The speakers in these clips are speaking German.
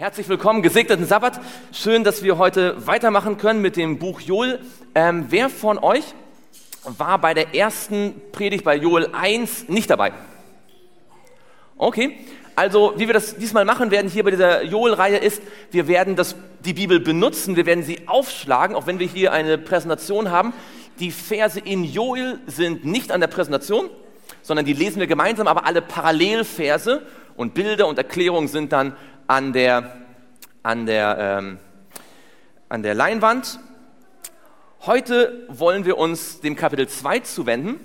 Herzlich willkommen, gesegneten Sabbat. Schön, dass wir heute weitermachen können mit dem Buch Joel. Wer von euch war bei der ersten Predigt bei Joel 1 nicht dabei? Okay, also wie wir das diesmal machen werden hier bei dieser Joel-Reihe ist, wir werden die Bibel benutzen, wir werden sie aufschlagen, auch wenn wir hier eine Präsentation haben. Die Verse in Joel sind nicht an der Präsentation, sondern die lesen wir gemeinsam, aber alle Parallelverse und Bilder und Erklärungen sind dann an der Leinwand. Heute wollen wir uns dem Kapitel 2 zuwenden.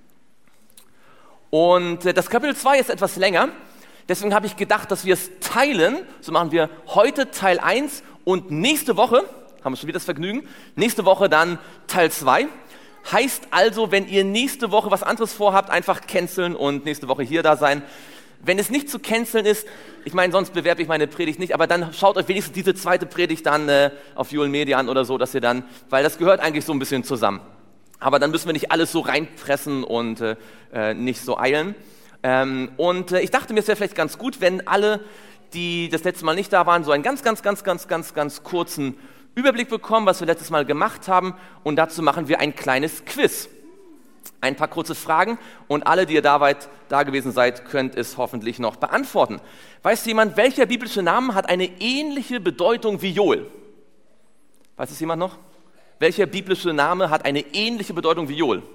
Und das Kapitel 2 ist etwas länger. Deswegen habe ich gedacht, dass wir es teilen. So machen wir heute Teil 1 und nächste Woche, haben wir schon wieder das Vergnügen, nächste Woche dann Teil 2. Heißt also, wenn ihr nächste Woche was anderes vorhabt, einfach canceln und nächste Woche hier da sein. Wenn es nicht zu canceln ist, ich meine, sonst bewerbe ich meine Predigt nicht, aber dann schaut euch wenigstens diese zweite Predigt dann auf Joel Media an oder so, dass ihr dann, weil das gehört eigentlich so ein bisschen zusammen. Aber dann müssen wir nicht alles so reinpressen und nicht so eilen. Ich dachte mir, es wäre vielleicht ganz gut, wenn alle, die das letzte Mal nicht da waren, so einen ganz kurzen Überblick bekommen, was wir letztes Mal gemacht haben. Und dazu machen wir ein kleines Quiz. Ein paar kurze Fragen und alle, die ihr da gewesen seid, könnt es hoffentlich noch beantworten. Weiß jemand, welcher biblische Name hat eine ähnliche Bedeutung wie Joel? Weiß es jemand noch? Welcher biblische Name hat eine ähnliche Bedeutung wie Joel?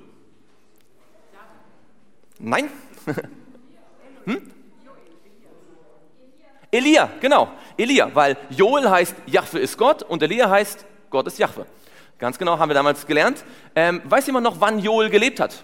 Nein? Elia, genau. Elia, weil Joel heißt Jahwe ist Gott und Elia heißt Gott ist Jahwe. Ganz genau, haben wir damals gelernt. Weiß jemand noch, wann Joel gelebt hat?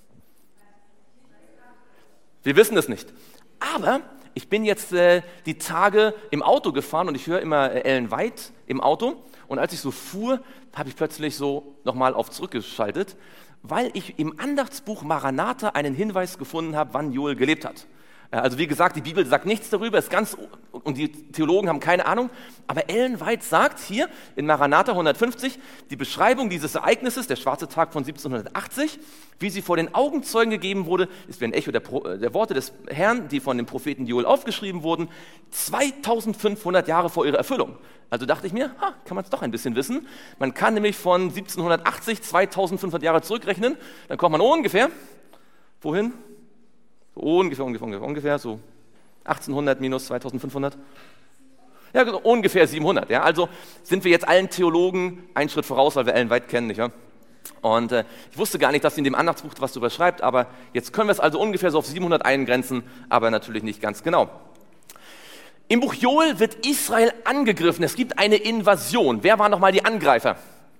Wir wissen es nicht. Aber ich bin jetzt die Tage im Auto gefahren und ich höre immer Ellen White im Auto. Und als ich so fuhr, habe ich plötzlich so nochmal auf zurückgeschaltet, weil ich im Andachtsbuch Maranatha einen Hinweis gefunden habe, wann Joel gelebt hat. Also wie gesagt, die Bibel sagt nichts darüber, ist ganz, und die Theologen haben keine Ahnung, aber Ellen White sagt hier in Maranatha 150, die Beschreibung dieses Ereignisses, der schwarze Tag von 1780, wie sie vor den Augenzeugen gegeben wurde, ist wie ein Echo der Worte des Herrn, die von dem Propheten Joel aufgeschrieben wurden, 2500 Jahre vor ihrer Erfüllung. Also dachte ich mir, kann man es doch ein bisschen wissen. Man kann nämlich von 1780 2500 Jahre zurückrechnen, dann kommt man ungefähr, wohin? Ungefähr, so 1800 minus 2500. Ja, ungefähr 700. Ja. Also sind wir jetzt allen Theologen einen Schritt voraus, weil wir Ellen White kennen, nicht wahr? Und ich wusste gar nicht, dass sie in dem Andachtsbuch was darüber schreibt, aber jetzt können wir es also ungefähr so auf 700 eingrenzen, aber natürlich nicht ganz genau. Im Buch Joel wird Israel angegriffen. Es gibt eine Invasion. Wer waren nochmal die Angreifer?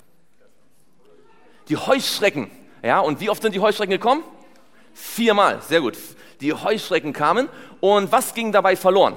Die Heuschrecken. Ja, und wie oft sind die Heuschrecken gekommen? 4-mal, sehr gut. Die Heuschrecken kamen und was ging dabei verloren?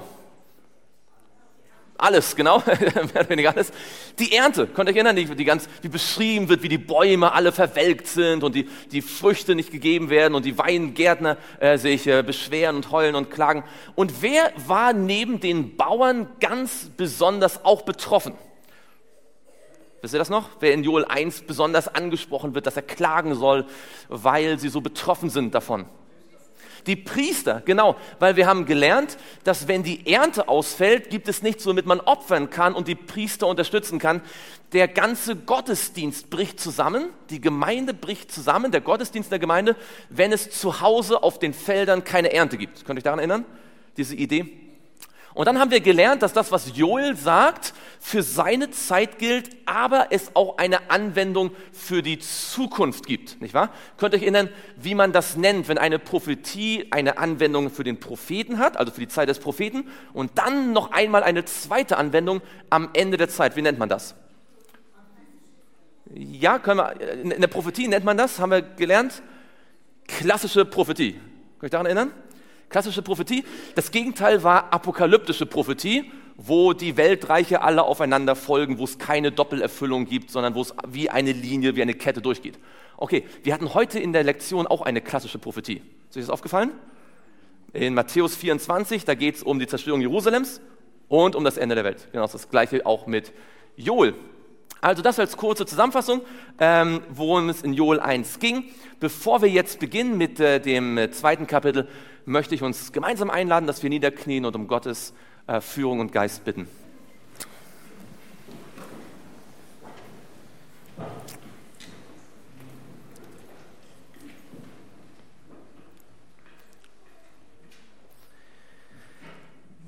Alles, genau, mehr oder weniger alles. Die Ernte, könnt ihr euch erinnern, wie beschrieben wird, wie die Bäume alle verwelkt sind und die Früchte nicht gegeben werden und die Weingärtner sich beschweren und heulen und klagen. Und wer war neben den Bauern ganz besonders auch betroffen? Wisst ihr das noch? Wer in Joel 1 besonders angesprochen wird, dass er klagen soll, weil sie so betroffen sind davon. Die Priester, genau, weil wir haben gelernt, dass wenn die Ernte ausfällt, gibt es nichts, womit man opfern kann und die Priester unterstützen kann. Der ganze Gottesdienst bricht zusammen, die Gemeinde bricht zusammen, der Gottesdienst der Gemeinde, wenn es zu Hause auf den Feldern keine Ernte gibt. Könnt ihr euch daran erinnern, diese Idee? Und dann haben wir gelernt, dass das, was Joel sagt, für seine Zeit gilt, aber es auch eine Anwendung für die Zukunft gibt, nicht wahr? Könnt ihr euch erinnern, wie man das nennt, wenn eine Prophetie eine Anwendung für den Propheten hat, also für die Zeit des Propheten, und dann noch einmal eine zweite Anwendung am Ende der Zeit. Wie nennt man das? Ja, in der Prophetie nennt man das, haben wir gelernt, klassische Prophetie. Könnt ihr euch daran erinnern? Klassische Prophetie. Das Gegenteil war apokalyptische Prophetie, wo die Weltreiche alle aufeinander folgen, wo es keine Doppelerfüllung gibt, sondern wo es wie eine Linie, wie eine Kette durchgeht. Okay, wir hatten heute in der Lektion auch eine klassische Prophetie. Ist euch das aufgefallen? In Matthäus 24, da geht es um die Zerstörung Jerusalems und um das Ende der Welt. Genau, das Gleiche auch mit Joel. Also das als kurze Zusammenfassung, worum es in Joel 1 ging. Bevor wir jetzt beginnen mit dem zweiten Kapitel, möchte ich uns gemeinsam einladen, dass wir niederknien und um Gottes Führung und Geist bitten.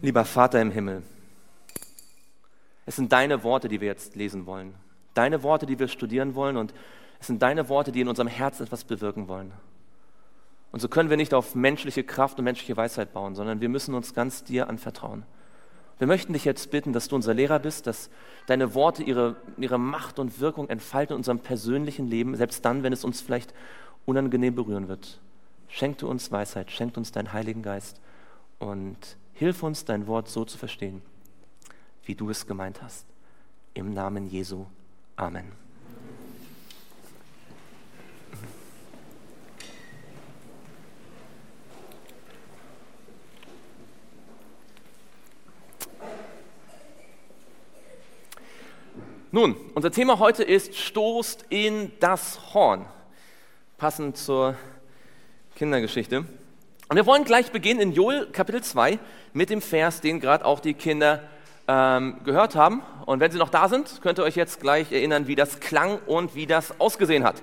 Lieber Vater im Himmel, es sind deine Worte, die wir jetzt lesen wollen. Deine Worte, die wir studieren wollen, und es sind deine Worte, die in unserem Herzen etwas bewirken wollen. Und so können wir nicht auf menschliche Kraft und menschliche Weisheit bauen, sondern wir müssen uns ganz dir anvertrauen. Wir möchten dich jetzt bitten, dass du unser Lehrer bist, dass deine Worte ihre Macht und Wirkung entfalten in unserem persönlichen Leben, selbst dann, wenn es uns vielleicht unangenehm berühren wird. Schenk du uns Weisheit, schenk uns deinen Heiligen Geist und hilf uns, dein Wort so zu verstehen, wie du es gemeint hast. Im Namen Jesu. Amen. Nun, unser Thema heute ist Stoßt in das Horn, passend zur Kindergeschichte. Und wir wollen gleich beginnen in Joel Kapitel 2 mit dem Vers, den gerade auch die Kinder gehört haben. Und wenn sie noch da sind, könnt ihr euch jetzt gleich erinnern, wie das klang und wie das ausgesehen hat.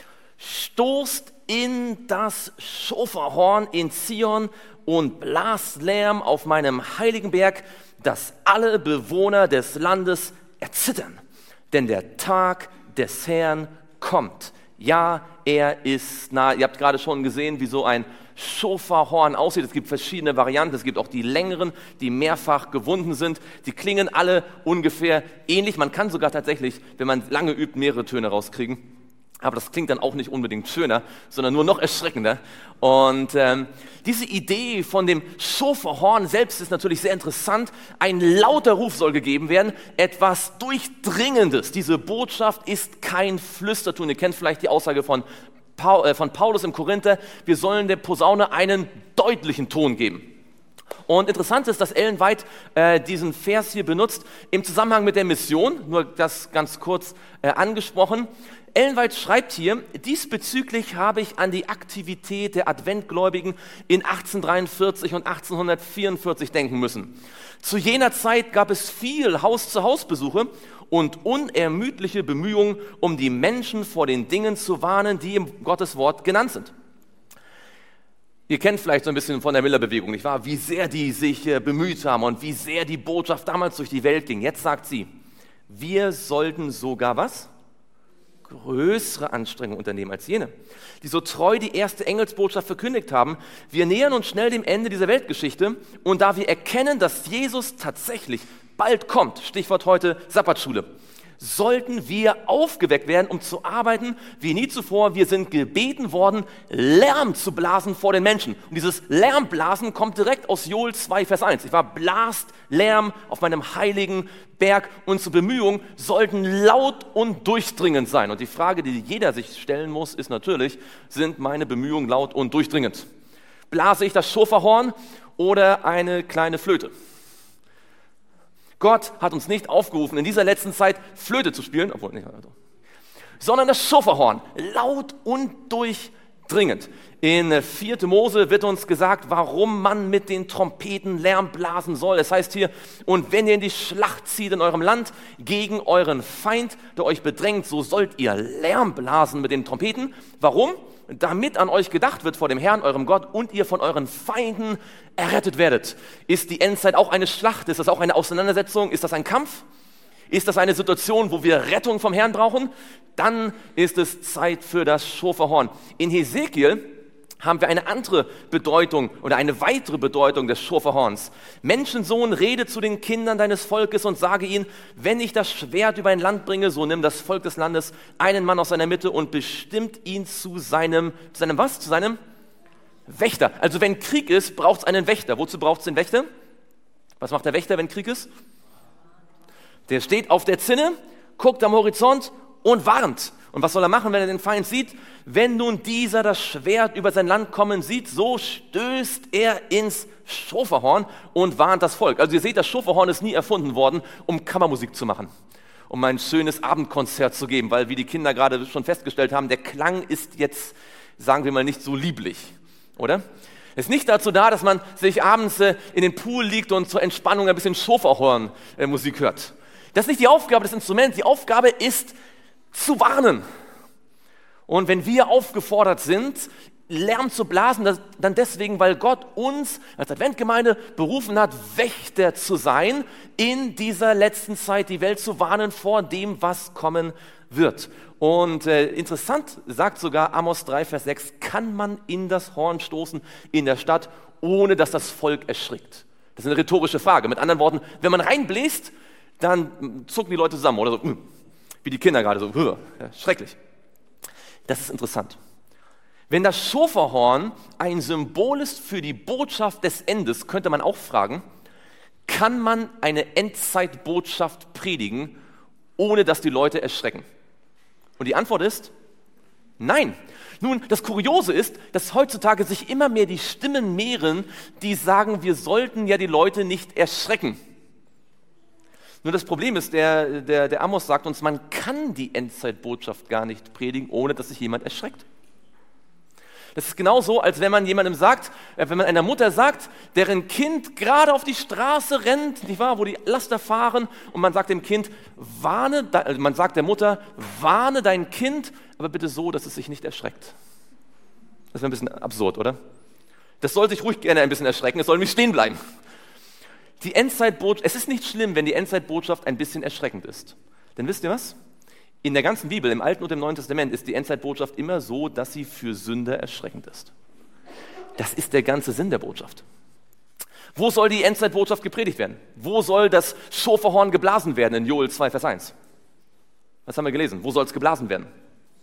Stoßt in das Schoferhorn in Zion und blast Lärm auf meinem heiligen Berg, dass alle Bewohner des Landes erzittern. Denn der Tag des Herrn kommt. Ja, er ist nah. Ihr habt gerade schon gesehen, wie so ein Schoferhorn aussieht. Es gibt verschiedene Varianten. Es gibt auch die längeren, die mehrfach gewunden sind. Die klingen alle ungefähr ähnlich. Man kann sogar tatsächlich, wenn man lange übt, mehrere Töne rauskriegen. Aber das klingt dann auch nicht unbedingt schöner, sondern nur noch erschreckender. Und diese Idee von dem Schoferhorn selbst ist natürlich sehr interessant. Ein lauter Ruf soll gegeben werden, etwas Durchdringendes. Diese Botschaft ist kein Flüsterton. Ihr kennt vielleicht die Aussage von Paulus im Korinther, wir sollen der Posaune einen deutlichen Ton geben. Und interessant ist, dass Ellen White diesen Vers hier benutzt im Zusammenhang mit der Mission, nur das ganz kurz angesprochen. Ellen White schreibt hier, diesbezüglich habe ich an die Aktivität der Adventgläubigen in 1843 und 1844 denken müssen. Zu jener Zeit gab es viel Haus-zu-Haus-Besuche und unermüdliche Bemühungen, um die Menschen vor den Dingen zu warnen, die im Gotteswort genannt sind. Ihr kennt vielleicht so ein bisschen von der Miller-Bewegung, nicht wahr? Wie sehr die sich bemüht haben und wie sehr die Botschaft damals durch die Welt ging. Jetzt sagt sie, wir sollten sogar was? Größere Anstrengungen unternehmen als jene, die so treu die erste Engelsbotschaft verkündigt haben. Wir nähern uns schnell dem Ende dieser Weltgeschichte und da wir erkennen, dass Jesus tatsächlich bald kommt, Stichwort heute Sabbatschule, sollten wir aufgeweckt werden, um zu arbeiten wie nie zuvor. Wir sind gebeten worden, Lärm zu blasen vor den Menschen. Und dieses Lärmblasen kommt direkt aus Joel 2, Vers 1. Ich war blast Lärm auf meinem heiligen Berg. Unsere Bemühungen sollten laut und durchdringend sein. Und die Frage, die jeder sich stellen muss, ist natürlich, sind meine Bemühungen laut und durchdringend? Blase ich das Schoferhorn oder eine kleine Flöte? Gott hat uns nicht aufgerufen, in dieser letzten Zeit Flöte zu spielen, obwohl nicht, sondern das Schoferhorn, laut und durchdringend. In 4. Mose wird uns gesagt, warum man mit den Trompeten Lärm blasen soll. Es heißt hier, und wenn ihr in die Schlacht zieht in eurem Land gegen euren Feind, der euch bedrängt, so sollt ihr Lärm blasen mit den Trompeten. Warum? Damit an euch gedacht wird vor dem Herrn, eurem Gott, und ihr von euren Feinden errettet werdet. Ist die Endzeit auch eine Schlacht? Ist das auch eine Auseinandersetzung? Ist das ein Kampf? Ist das eine Situation, wo wir Rettung vom Herrn brauchen? Dann ist es Zeit für das Schoferhorn. In Hesekiel haben wir eine andere Bedeutung oder eine weitere Bedeutung des Schoferhorns. Menschensohn, rede zu den Kindern deines Volkes und sage ihnen, wenn ich das Schwert über ein Land bringe, so nimm das Volk des Landes einen Mann aus seiner Mitte und bestimmt ihn zu seinem was? Zu seinem Wächter. Also wenn Krieg ist, braucht es einen Wächter. Wozu braucht es den Wächter? Was macht der Wächter, wenn Krieg ist? Der steht auf der Zinne, guckt am Horizont und warnt. Und was soll er machen, wenn er den Feind sieht? Wenn nun dieser das Schwert über sein Land kommen sieht, so stößt er ins Schoferhorn und warnt das Volk. Also ihr seht, das Schoferhorn ist nie erfunden worden, um Kammermusik zu machen, um ein schönes Abendkonzert zu geben, weil wie die Kinder gerade schon festgestellt haben, der Klang ist jetzt, sagen wir mal, nicht so lieblich, oder? Es ist nicht dazu da, dass man sich abends in den Pool liegt und zur Entspannung ein bisschen Schoferhorn-Musik hört. Das ist nicht die Aufgabe des Instruments, die Aufgabe ist, zu warnen. Und wenn wir aufgefordert sind, Lärm zu blasen, dann deswegen, weil Gott uns als Adventgemeinde berufen hat, Wächter zu sein, in dieser letzten Zeit die Welt zu warnen vor dem, was kommen wird. Und interessant, sagt sogar Amos 3, Vers 6, kann man in das Horn stoßen in der Stadt, ohne dass das Volk erschrickt? Das ist eine rhetorische Frage. Mit anderen Worten, wenn man reinbläst, dann zucken die Leute zusammen oder so, wie die Kinder gerade so, ja, schrecklich. Das ist interessant. Wenn das Schofahorn ein Symbol ist für die Botschaft des Endes, könnte man auch fragen, kann man eine Endzeitbotschaft predigen, ohne dass die Leute erschrecken? Und die Antwort ist nein. Nun, das Kuriose ist, dass heutzutage sich immer mehr die Stimmen mehren, die sagen, wir sollten ja die Leute nicht erschrecken. Nur das Problem ist, der Amos sagt uns, man kann die Endzeitbotschaft gar nicht predigen, ohne dass sich jemand erschreckt. Das ist genauso, als wenn man jemandem sagt, wenn man einer Mutter sagt, deren Kind gerade auf die Straße rennt, nicht wahr, wo die Laster fahren, und man sagt dem Kind, man sagt der Mutter, warne dein Kind, aber bitte so, dass es sich nicht erschreckt. Das wäre ein bisschen absurd, oder? Das soll sich ruhig gerne ein bisschen erschrecken, es soll nämlich stehen bleiben. Es ist nicht schlimm, wenn die Endzeitbotschaft ein bisschen erschreckend ist. Denn wisst ihr was? In der ganzen Bibel, im Alten und im Neuen Testament, ist die Endzeitbotschaft immer so, dass sie für Sünder erschreckend ist. Das ist der ganze Sinn der Botschaft. Wo soll die Endzeitbotschaft gepredigt werden? Wo soll das Schofahorn geblasen werden in Joel 2, Vers 1? Was haben wir gelesen? Wo soll es geblasen werden?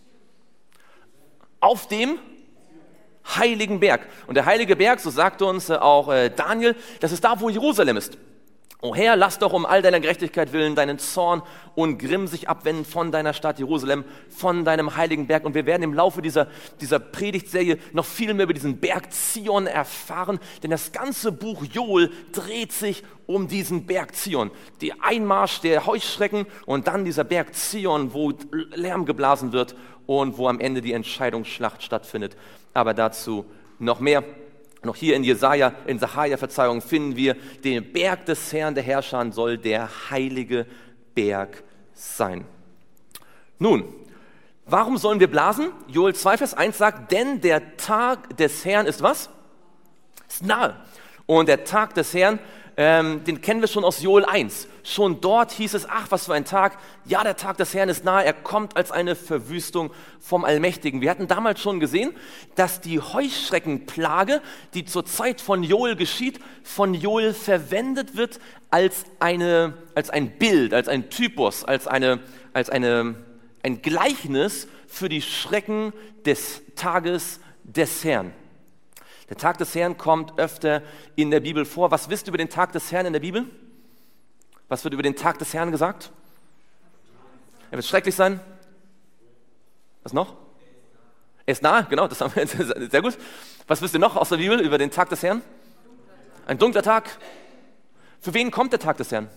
Auf dem heiligen Berg. Und der heilige Berg, so sagt uns auch Daniel, das ist da, wo Jerusalem ist. O Herr, lass doch um all deiner Gerechtigkeit willen deinen Zorn und Grimm sich abwenden von deiner Stadt Jerusalem, von deinem heiligen Berg. Und wir werden im Laufe dieser Predigtserie noch viel mehr über diesen Berg Zion erfahren, denn das ganze Buch Joel dreht sich um diesen Berg Zion. Der Einmarsch der Heuschrecken und dann dieser Berg Zion, wo Lärm geblasen wird und wo am Ende die Entscheidungsschlacht stattfindet. Aber dazu noch mehr. Noch hier in Sacharja, finden wir, den Berg des Herrn der Herrscher soll der heilige Berg sein. Nun, warum sollen wir blasen? Joel 2, Vers 1 sagt, denn der Tag des Herrn ist was? Ist nahe. Und der Tag des Herrn, den kennen wir schon aus Joel 1. Schon dort hieß es, ach, was für ein Tag. Ja, der Tag des Herrn ist nahe. Er kommt als eine Verwüstung vom Allmächtigen. Wir hatten damals schon gesehen, dass die Heuschreckenplage, die zur Zeit von Joel geschieht, von Joel verwendet wird als ein Bild, als ein Typus, als ein Gleichnis für die Schrecken des Tages des Herrn. Der Tag des Herrn kommt öfter in der Bibel vor. Was wisst ihr über den Tag des Herrn in der Bibel? Was wird über den Tag des Herrn gesagt? Er wird schrecklich sein. Was noch? Er ist nahe, genau, das haben wir sehr gut. Was wisst ihr noch aus der Bibel über den Tag des Herrn? Ein dunkler Tag. Für wen kommt der Tag des Herrn?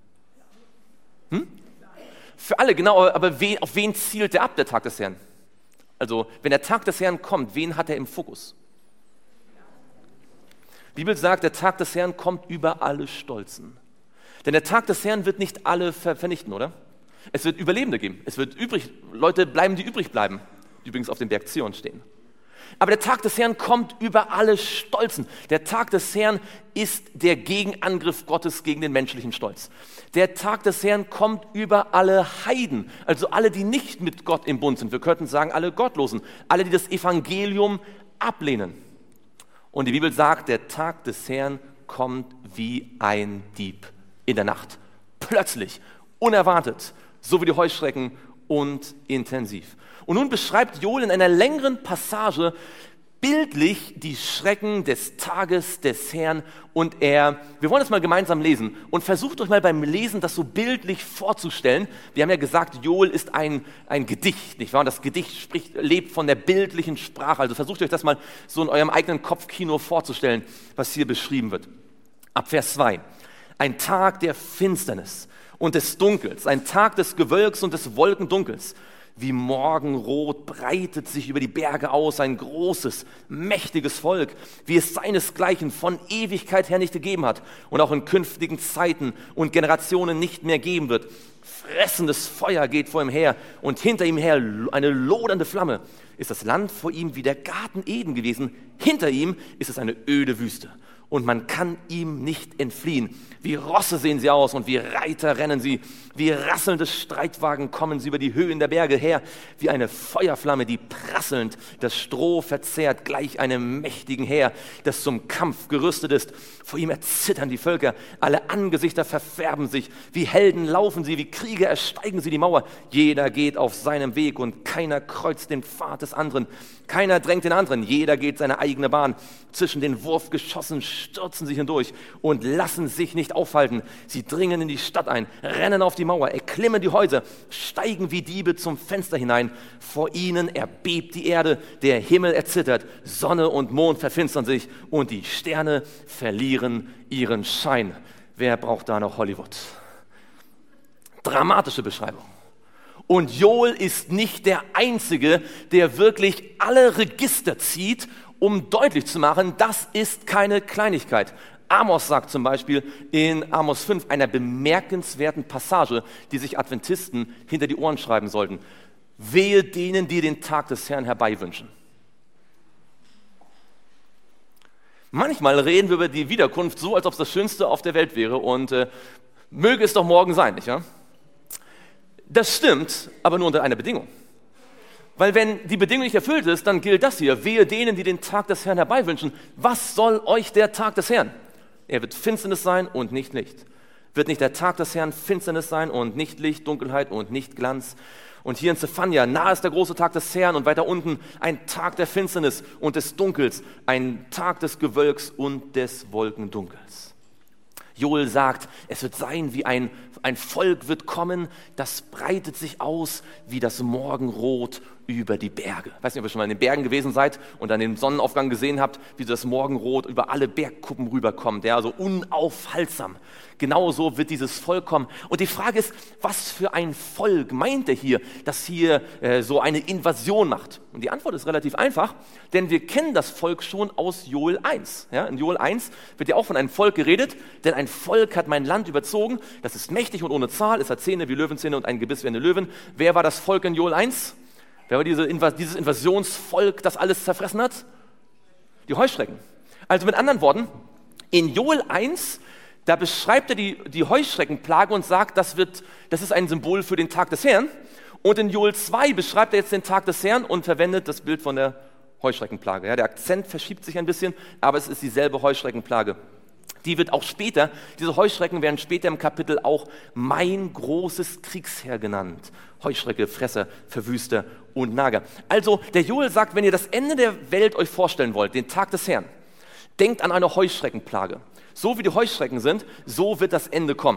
Für alle, genau, aber auf wen zielt der ab, der Tag des Herrn? Also, wenn der Tag des Herrn kommt, wen hat er im Fokus? Die Bibel sagt, der Tag des Herrn kommt über alle Stolzen. Denn der Tag des Herrn wird nicht alle vernichten, oder? Es wird Überlebende geben. Es wird Leute bleiben, die übrig bleiben, die übrigens auf dem Berg Zion stehen. Aber der Tag des Herrn kommt über alle Stolzen. Der Tag des Herrn ist der Gegenangriff Gottes gegen den menschlichen Stolz. Der Tag des Herrn kommt über alle Heiden, also alle, die nicht mit Gott im Bund sind. Wir könnten sagen, alle Gottlosen, alle, die das Evangelium ablehnen. Und die Bibel sagt, der Tag des Herrn kommt wie ein Dieb in der Nacht. Plötzlich, unerwartet, so wie die Heuschrecken und intensiv. Und nun beschreibt Joel in einer längeren Passage bildlich die Schrecken des Tages des Herrn und wir wollen das mal gemeinsam lesen und versucht euch mal beim Lesen das so bildlich vorzustellen. Wir haben ja gesagt, Joel ist ein Gedicht, nicht wahr? Und das Gedicht lebt von der bildlichen Sprache. Also versucht euch das mal so in eurem eigenen Kopfkino vorzustellen, was hier beschrieben wird. Ab Vers 2. Ein Tag der Finsternis und des Dunkels, ein Tag des Gewölks und des Wolkendunkels. Wie Morgenrot breitet sich über die Berge aus ein großes, mächtiges Volk, wie es seinesgleichen von Ewigkeit her nicht gegeben hat und auch in künftigen Zeiten und Generationen nicht mehr geben wird. Fressendes Feuer geht vor ihm her und hinter ihm her eine lodernde Flamme. Ist das Land vor ihm wie der Garten Eden gewesen, hinter ihm ist es eine öde Wüste. Und man kann ihm nicht entfliehen. Wie Rosse sehen sie aus und wie Reiter rennen sie. Wie rasselnde Streitwagen kommen sie über die Höhen der Berge her. Wie eine Feuerflamme, die prasselnd das Stroh verzehrt, gleich einem mächtigen Heer, das zum Kampf gerüstet ist. Vor ihm erzittern die Völker, alle Angesichter verfärben sich. Wie Helden laufen sie, wie Krieger ersteigen sie die Mauer. Jeder geht auf seinem Weg und keiner kreuzt den Pfad des anderen. Keiner drängt den anderen, jeder geht seine eigene Bahn. Zwischen den Wurfgeschossen stürzen sie hindurch und lassen sich nicht aufhalten. Sie dringen in die Stadt ein, rennen auf die Mauer, erklimmen die Häuser, steigen wie Diebe zum Fenster hinein. Vor ihnen erbebt die Erde, der Himmel erzittert, Sonne und Mond verfinstern sich und die Sterne verlieren ihren Schein. Wer braucht da noch Hollywood? Dramatische Beschreibung. Und Joel ist nicht der Einzige, der wirklich alle Register zieht, um deutlich zu machen, das ist keine Kleinigkeit. Amos sagt zum Beispiel in Amos 5, einer bemerkenswerten Passage, die sich Adventisten hinter die Ohren schreiben sollten. Wehe denen, die den Tag des Herrn herbeiwünschen. Manchmal reden wir über die Wiederkunft so, als ob es das Schönste auf der Welt wäre und möge es doch morgen sein, nicht wahr? Das stimmt, aber nur unter einer Bedingung. Weil wenn die Bedingung nicht erfüllt ist, dann gilt das hier. Wehe denen, die den Tag des Herrn herbeiwünschen. Was soll euch der Tag des Herrn? Er wird Finsternis sein und nicht Licht. Wird nicht der Tag des Herrn Finsternis sein und nicht Licht, Dunkelheit und nicht Glanz? Und hier in Zephania, nahe ist der große Tag des Herrn und weiter unten ein Tag der Finsternis und des Dunkels, ein Tag des Gewölks und des Wolkendunkels. Joel sagt, es wird sein wie ein Volk wird kommen, das breitet sich aus wie das Morgenrot über die Berge. Ich weiß nicht, ob ihr schon mal in den Bergen gewesen seid und dann den Sonnenaufgang gesehen habt, wie das Morgenrot über alle Bergkuppen rüberkommt, ja, so unaufhaltsam. Genauso wird dieses Volk kommen. Und die Frage ist, was für ein Volk meint er hier, das hier so eine Invasion macht? Und die Antwort ist relativ einfach, denn wir kennen das Volk schon aus Joel 1. Ja, in Joel 1 wird ja auch von einem Volk geredet, denn ein Volk hat mein Land überzogen, das ist mächtig und ohne Zahl, es hat Zähne wie Löwenzähne und ein Gebiss wie eine Löwen. Wer war das Volk in Joel 1? Wer war dieses Invasionsvolk, das alles zerfressen hat? Die Heuschrecken. Also mit anderen Worten, in Joel 1, da beschreibt er die Heuschreckenplage und sagt, das ist ein Symbol für den Tag des Herrn. Und in Joel 2 beschreibt er jetzt den Tag des Herrn und verwendet das Bild von der Heuschreckenplage. Ja, der Akzent verschiebt sich ein bisschen, aber es ist dieselbe Heuschreckenplage. Die wird auch später, diese Heuschrecken werden später im Kapitel auch mein großes Kriegsheer genannt. Heuschrecke, Fresser, Verwüster und Nager. Also der Joel sagt, wenn ihr das Ende der Welt euch vorstellen wollt, den Tag des Herrn, denkt an eine Heuschreckenplage. So wie die Heuschrecken sind, so wird das Ende kommen.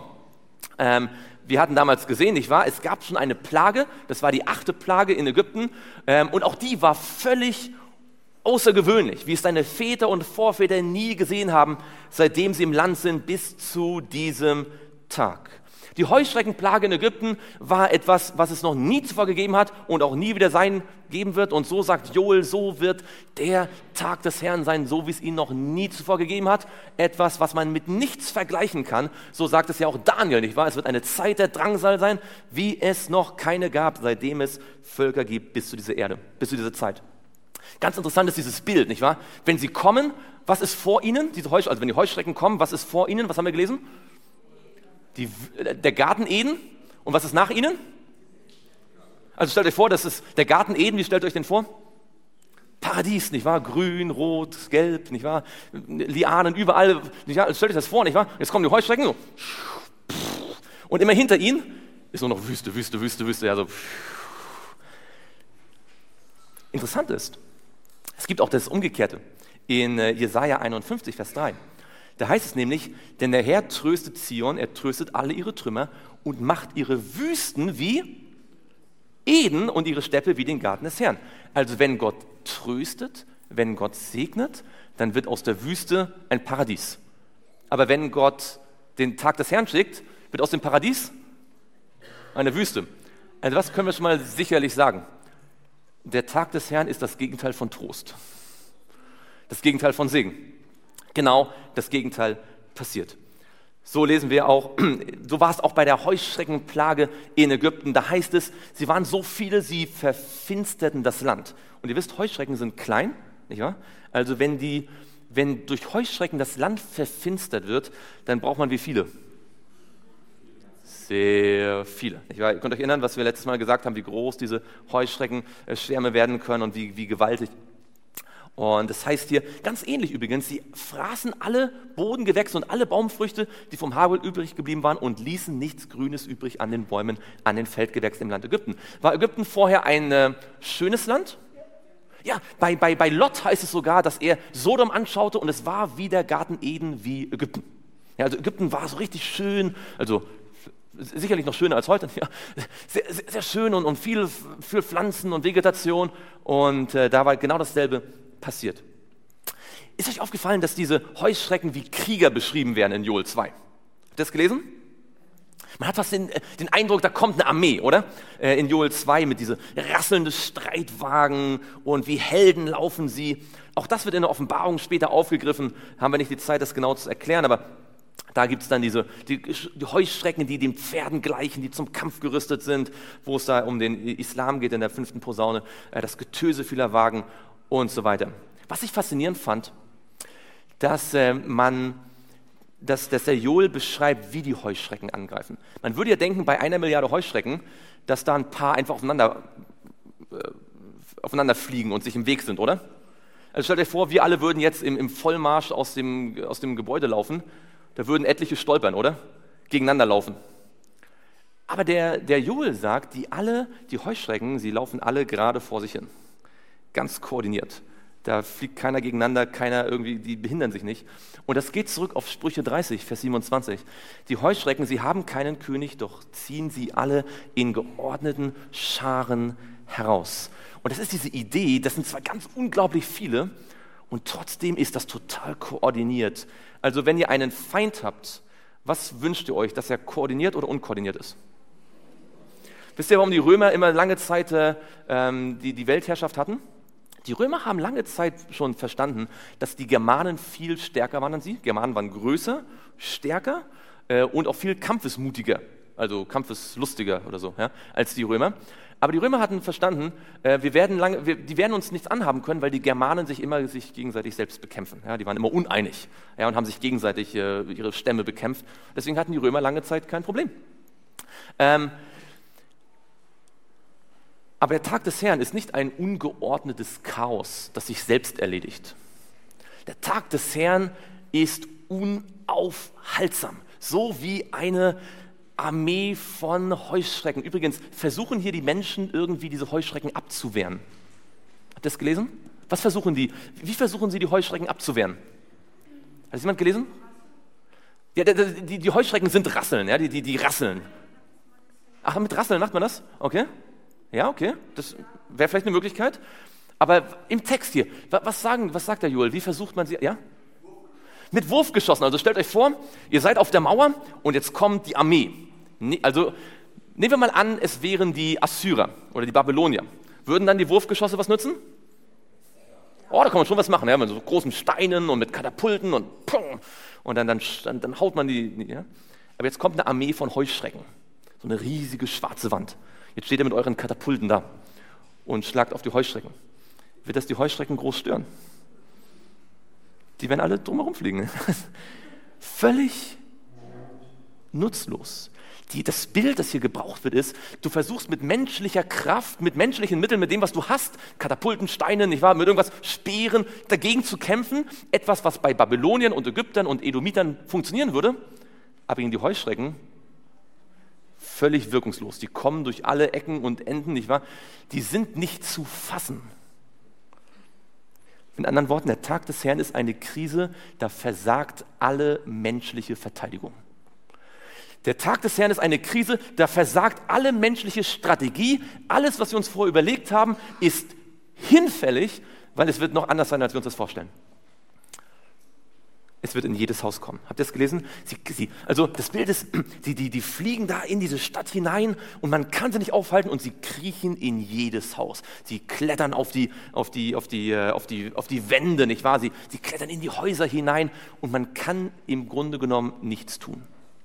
Wir hatten damals gesehen, nicht wahr? Es gab schon eine Plage, das war die 8. Plage in Ägypten und auch die war völlig außergewöhnlich, wie es deine Väter und Vorväter nie gesehen haben, seitdem sie im Land sind, bis zu diesem Tag. Die Heuschreckenplage in Ägypten war etwas, was es noch nie zuvor gegeben hat und auch nie wieder geben wird. Und so sagt Joel, so wird der Tag des Herrn sein, so wie es ihn noch nie zuvor gegeben hat. Etwas, was man mit nichts vergleichen kann. So sagt es ja auch Daniel, nicht wahr? Es wird eine Zeit der Drangsal sein, wie es noch keine gab, seitdem es Völker gibt bis zu dieser Erde, bis zu dieser Zeit. Ganz interessant ist dieses Bild, nicht wahr? Wenn sie kommen, was ist vor ihnen? Also wenn die Heuschrecken kommen, was ist vor ihnen? Was haben wir gelesen? Der Garten Eden. Und was ist nach ihnen? Also stellt euch vor, das ist der Garten Eden. Wie stellt ihr euch den vor? Paradies, nicht wahr? Grün, rot, gelb, nicht wahr? Lianen überall. Nicht wahr? Stellt euch das vor, nicht wahr? Jetzt kommen die Heuschrecken so. Und immer hinter ihnen ist nur noch Wüste, Wüste, Wüste, Wüste. Ja, so. Interessant ist, es gibt auch das Umgekehrte in Jesaja 51, Vers 3. Da heißt es nämlich, denn der Herr tröstet Zion, er tröstet alle ihre Trümmer und macht ihre Wüsten wie Eden und ihre Steppe wie den Garten des Herrn. Also wenn Gott tröstet, wenn Gott segnet, dann wird aus der Wüste ein Paradies. Aber wenn Gott den Tag des Herrn schickt, wird aus dem Paradies eine Wüste. Also was können wir schon mal sicherlich sagen? Der Tag des Herrn ist das Gegenteil von Trost. Das Gegenteil von Segen. Genau das Gegenteil passiert. So lesen wir auch, so war es auch bei der Heuschreckenplage in Ägypten. Da heißt es, sie waren so viele, sie verfinsterten das Land. Und ihr wisst, Heuschrecken sind klein, nicht wahr? Also wenn durch Heuschrecken das Land verfinstert wird, dann braucht man wie viele? Sehr viele. Nicht wahr? Ihr könnt euch erinnern, was wir letztes Mal gesagt haben, wie groß diese Heuschreckenschwärme werden können und wie gewaltig. Und das heißt hier, ganz ähnlich übrigens, sie fraßen alle Bodengewächse und alle Baumfrüchte, die vom Hagel übrig geblieben waren und ließen nichts Grünes übrig an den Bäumen, an den Feldgewächsen im Land Ägypten. War Ägypten vorher ein schönes Land? Ja, bei Lot heißt es sogar, dass er Sodom anschaute und es war wie der Garten Eden wie Ägypten. Ja, also Ägypten war so richtig schön, also sicherlich noch schöner als heute, ja, sehr, sehr schön und viel Pflanzen und Vegetation und da war genau dasselbe passiert. Ist euch aufgefallen, dass diese Heuschrecken wie Krieger beschrieben werden in Joel 2? Habt ihr das gelesen? Man hat fast den Eindruck, da kommt eine Armee, oder? In Joel 2 mit diese rasselnden Streitwagen und wie Helden laufen sie. Auch das wird in der Offenbarung später aufgegriffen. Haben wir nicht die Zeit, das genau zu erklären, aber da gibt es dann die Heuschrecken, die den Pferden gleichen, die zum Kampf gerüstet sind, wo es da um den Islam geht in der 5. Posaune, das Getöse vieler Wagen und so weiter. Was ich faszinierend fand, dass der Joel beschreibt, wie die Heuschrecken angreifen. Man würde ja denken, bei 1 Milliarde Heuschrecken, dass da ein paar einfach aufeinander fliegen und sich im Weg sind, oder? Also stellt euch vor, wir alle würden jetzt im Vollmarsch aus dem Gebäude laufen, da würden etliche stolpern, oder? Gegeneinander laufen. Aber der Joel sagt, die Heuschrecken, sie laufen alle gerade vor sich hin. Ganz koordiniert. Da fliegt keiner gegeneinander, keiner irgendwie, die behindern sich nicht. Und das geht zurück auf Sprüche 30, Vers 27. Die Heuschrecken, sie haben keinen König, doch ziehen sie alle in geordneten Scharen heraus. Und das ist diese Idee, das sind zwar ganz unglaublich viele und trotzdem ist das total koordiniert. Also wenn ihr einen Feind habt, was wünscht ihr euch, dass er koordiniert oder unkoordiniert ist? Wisst ihr, warum die Römer immer lange Zeit die Weltherrschaft hatten? Die Römer haben lange Zeit schon verstanden, dass die Germanen viel stärker waren als sie. Germanen waren größer, stärker und auch viel kampfesmutiger, also kampfeslustiger oder so, ja, als die Römer. Aber die Römer hatten verstanden, die werden uns nichts anhaben können, weil die Germanen sich gegenseitig selbst bekämpfen. Ja, die waren immer uneinig, ja, und haben sich gegenseitig ihre Stämme bekämpft. Deswegen hatten die Römer lange Zeit kein Problem. Aber der Tag des Herrn ist nicht ein ungeordnetes Chaos, das sich selbst erledigt. Der Tag des Herrn ist unaufhaltsam, so wie eine Armee von Heuschrecken. Übrigens versuchen hier die Menschen irgendwie diese Heuschrecken abzuwehren. Habt ihr das gelesen? Was versuchen die? Wie versuchen sie die Heuschrecken abzuwehren? Hat das jemand gelesen? Ja, die Heuschrecken sind Rasseln, ja, die rasseln. Ach, mit Rasseln macht man das? Okay. Ja, okay, das wäre vielleicht eine Möglichkeit. Aber im Text hier, was sagt der Joel? Wie versucht man sie? Ja? Mit Wurfgeschossen. Also stellt euch vor, ihr seid auf der Mauer und jetzt kommt die Armee. Also nehmen wir mal an, es wären die Assyrer oder die Babylonier. Würden dann die Wurfgeschosse was nützen? Oh, da kann man schon was machen, ja, mit so großen Steinen und mit Katapulten und pum, und dann haut man die. Ja? Aber jetzt kommt eine Armee von Heuschrecken. So eine riesige schwarze Wand. Jetzt steht ihr mit euren Katapulten da und schlagt auf die Heuschrecken. Wird das die Heuschrecken groß stören? Die werden alle drumherum fliegen. Völlig nutzlos. Das Bild, das hier gebraucht wird, ist, du versuchst mit menschlicher Kraft, mit menschlichen Mitteln, mit dem, was du hast, Katapulten, Steine, nicht wahr, mit irgendwas, Speeren, dagegen zu kämpfen. Etwas, was bei Babyloniern und Ägyptern und Edomitern funktionieren würde, aber gegen die Heuschrecken völlig wirkungslos. Die kommen durch alle Ecken und Enden, nicht wahr? Die sind nicht zu fassen. In anderen Worten, der Tag des Herrn ist eine Krise, da versagt alle menschliche Verteidigung. Der Tag des Herrn ist eine Krise, da versagt alle menschliche Strategie. Alles, was wir uns vorher überlegt haben, ist hinfällig, weil es wird noch anders sein, als wir uns das vorstellen. es wird in jedes Haus kommen. Habt ihr das gelesen? Also das Bild ist, die fliegen da in diese Stadt hinein und man kann sie nicht aufhalten und sie kriechen in jedes Haus. Sie klettern auf die Wände, nicht wahr? Sie klettern in die Häuser hinein und man kann im Grunde genommen nichts tun.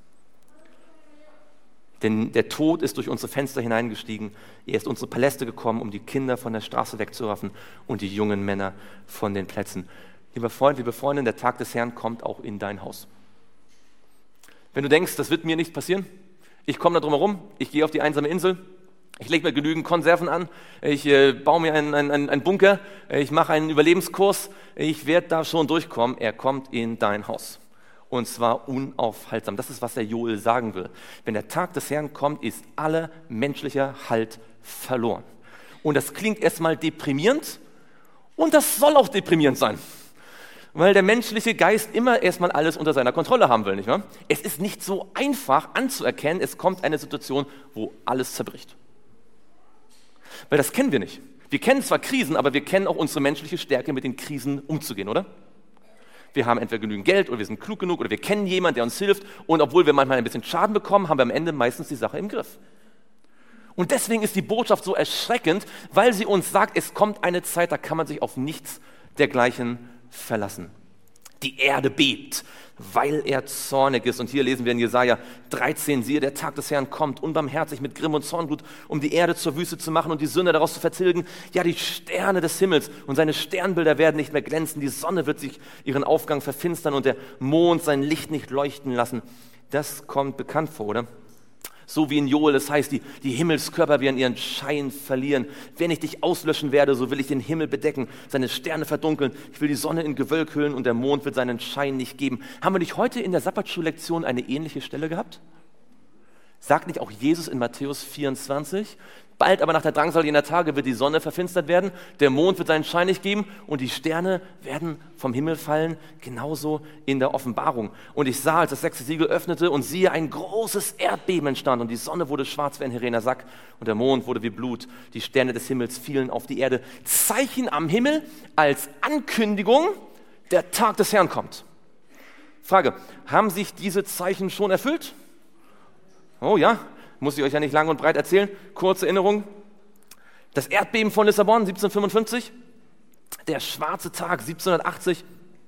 Denn der Tod ist durch unsere Fenster hineingestiegen. Er ist in unsere Paläste gekommen, um die Kinder von der Straße wegzuraffen und die jungen Männer von den Plätzen. Lieber Freund, liebe Freundin, der Tag des Herrn kommt auch in dein Haus. Wenn du denkst, das wird mir nicht passieren, ich komme da drum herum, ich gehe auf die einsame Insel, ich lege mir genügend Konserven an, ich baue mir einen Bunker, ich mache einen Überlebenskurs, ich werde da schon durchkommen. Er kommt in dein Haus. Und zwar unaufhaltsam. Das ist, was der Joel sagen will. Wenn der Tag des Herrn kommt, ist aller menschlicher Halt verloren. Und das klingt erstmal deprimierend und das soll auch deprimierend sein. Weil der menschliche Geist immer erstmal alles unter seiner Kontrolle haben will, nicht wahr? Es ist nicht so einfach anzuerkennen, es kommt eine Situation, wo alles zerbricht. Weil das kennen wir nicht. Wir kennen zwar Krisen, aber wir kennen auch unsere menschliche Stärke, mit den Krisen umzugehen, oder? Wir haben entweder genügend Geld oder wir sind klug genug oder wir kennen jemanden, der uns hilft. Und obwohl wir manchmal ein bisschen Schaden bekommen, haben wir am Ende meistens die Sache im Griff. Und deswegen ist die Botschaft so erschreckend, weil sie uns sagt, es kommt eine Zeit, da kann man sich auf nichts dergleichen verlassen. Die Erde bebt, weil er zornig ist. Und hier lesen wir in Jesaja 13, siehe, der Tag des Herrn kommt, unbarmherzig mit Grimm und Zornglut, um die Erde zur Wüste zu machen und die Sünder daraus zu vertilgen. Ja, die Sterne des Himmels und seine Sternbilder werden nicht mehr glänzen. Die Sonne wird sich ihren Aufgang verfinstern und der Mond sein Licht nicht leuchten lassen. Das kommt bekannt vor, oder? So wie in Joel, das heißt, die Himmelskörper werden ihren Schein verlieren. Wenn ich dich auslöschen werde, so will ich den Himmel bedecken, seine Sterne verdunkeln. Ich will die Sonne in Gewölk hüllen und der Mond wird seinen Schein nicht geben. Haben wir nicht heute in der Sabbatschul-Lektion eine ähnliche Stelle gehabt? Sagt nicht auch Jesus in Matthäus 24? Bald aber nach der Drangsal jener Tage wird die Sonne verfinstert werden, der Mond wird seinen Schein nicht geben und die Sterne werden vom Himmel fallen, genauso in der Offenbarung. Und ich sah, als das 6. Siegel öffnete und siehe, ein großes Erdbeben entstand und die Sonne wurde schwarz wie ein herener Sack und der Mond wurde wie Blut. Die Sterne des Himmels fielen auf die Erde. Zeichen am Himmel als Ankündigung, der Tag des Herrn kommt. Frage, haben sich diese Zeichen schon erfüllt? Oh ja. Muss ich euch ja nicht lang und breit erzählen. Kurze Erinnerung. Das Erdbeben von Lissabon 1755, der schwarze Tag 1780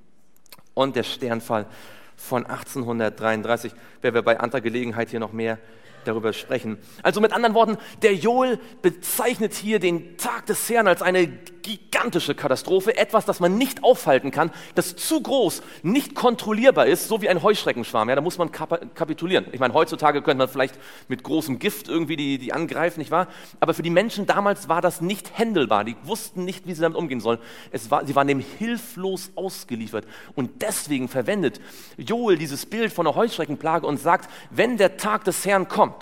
und der Sternfall von 1833. Werden wir bei anderer Gelegenheit hier noch mehr darüber sprechen. Also mit anderen Worten, der Joel bezeichnet hier den Tag des Herrn als eine gigantische Katastrophe, etwas, das man nicht aufhalten kann, das zu groß, nicht kontrollierbar ist, so wie ein Heuschreckenschwarm. Ja, da muss man kapitulieren. Ich meine, heutzutage könnte man vielleicht mit großem Gift irgendwie die angreifen, nicht wahr? Aber für die Menschen damals war das nicht händelbar. Die wussten nicht, wie sie damit umgehen sollen. Sie waren dem hilflos ausgeliefert. Und deswegen verwendet Joel dieses Bild von einer Heuschreckenplage und sagt, wenn der Tag des Herrn kommt,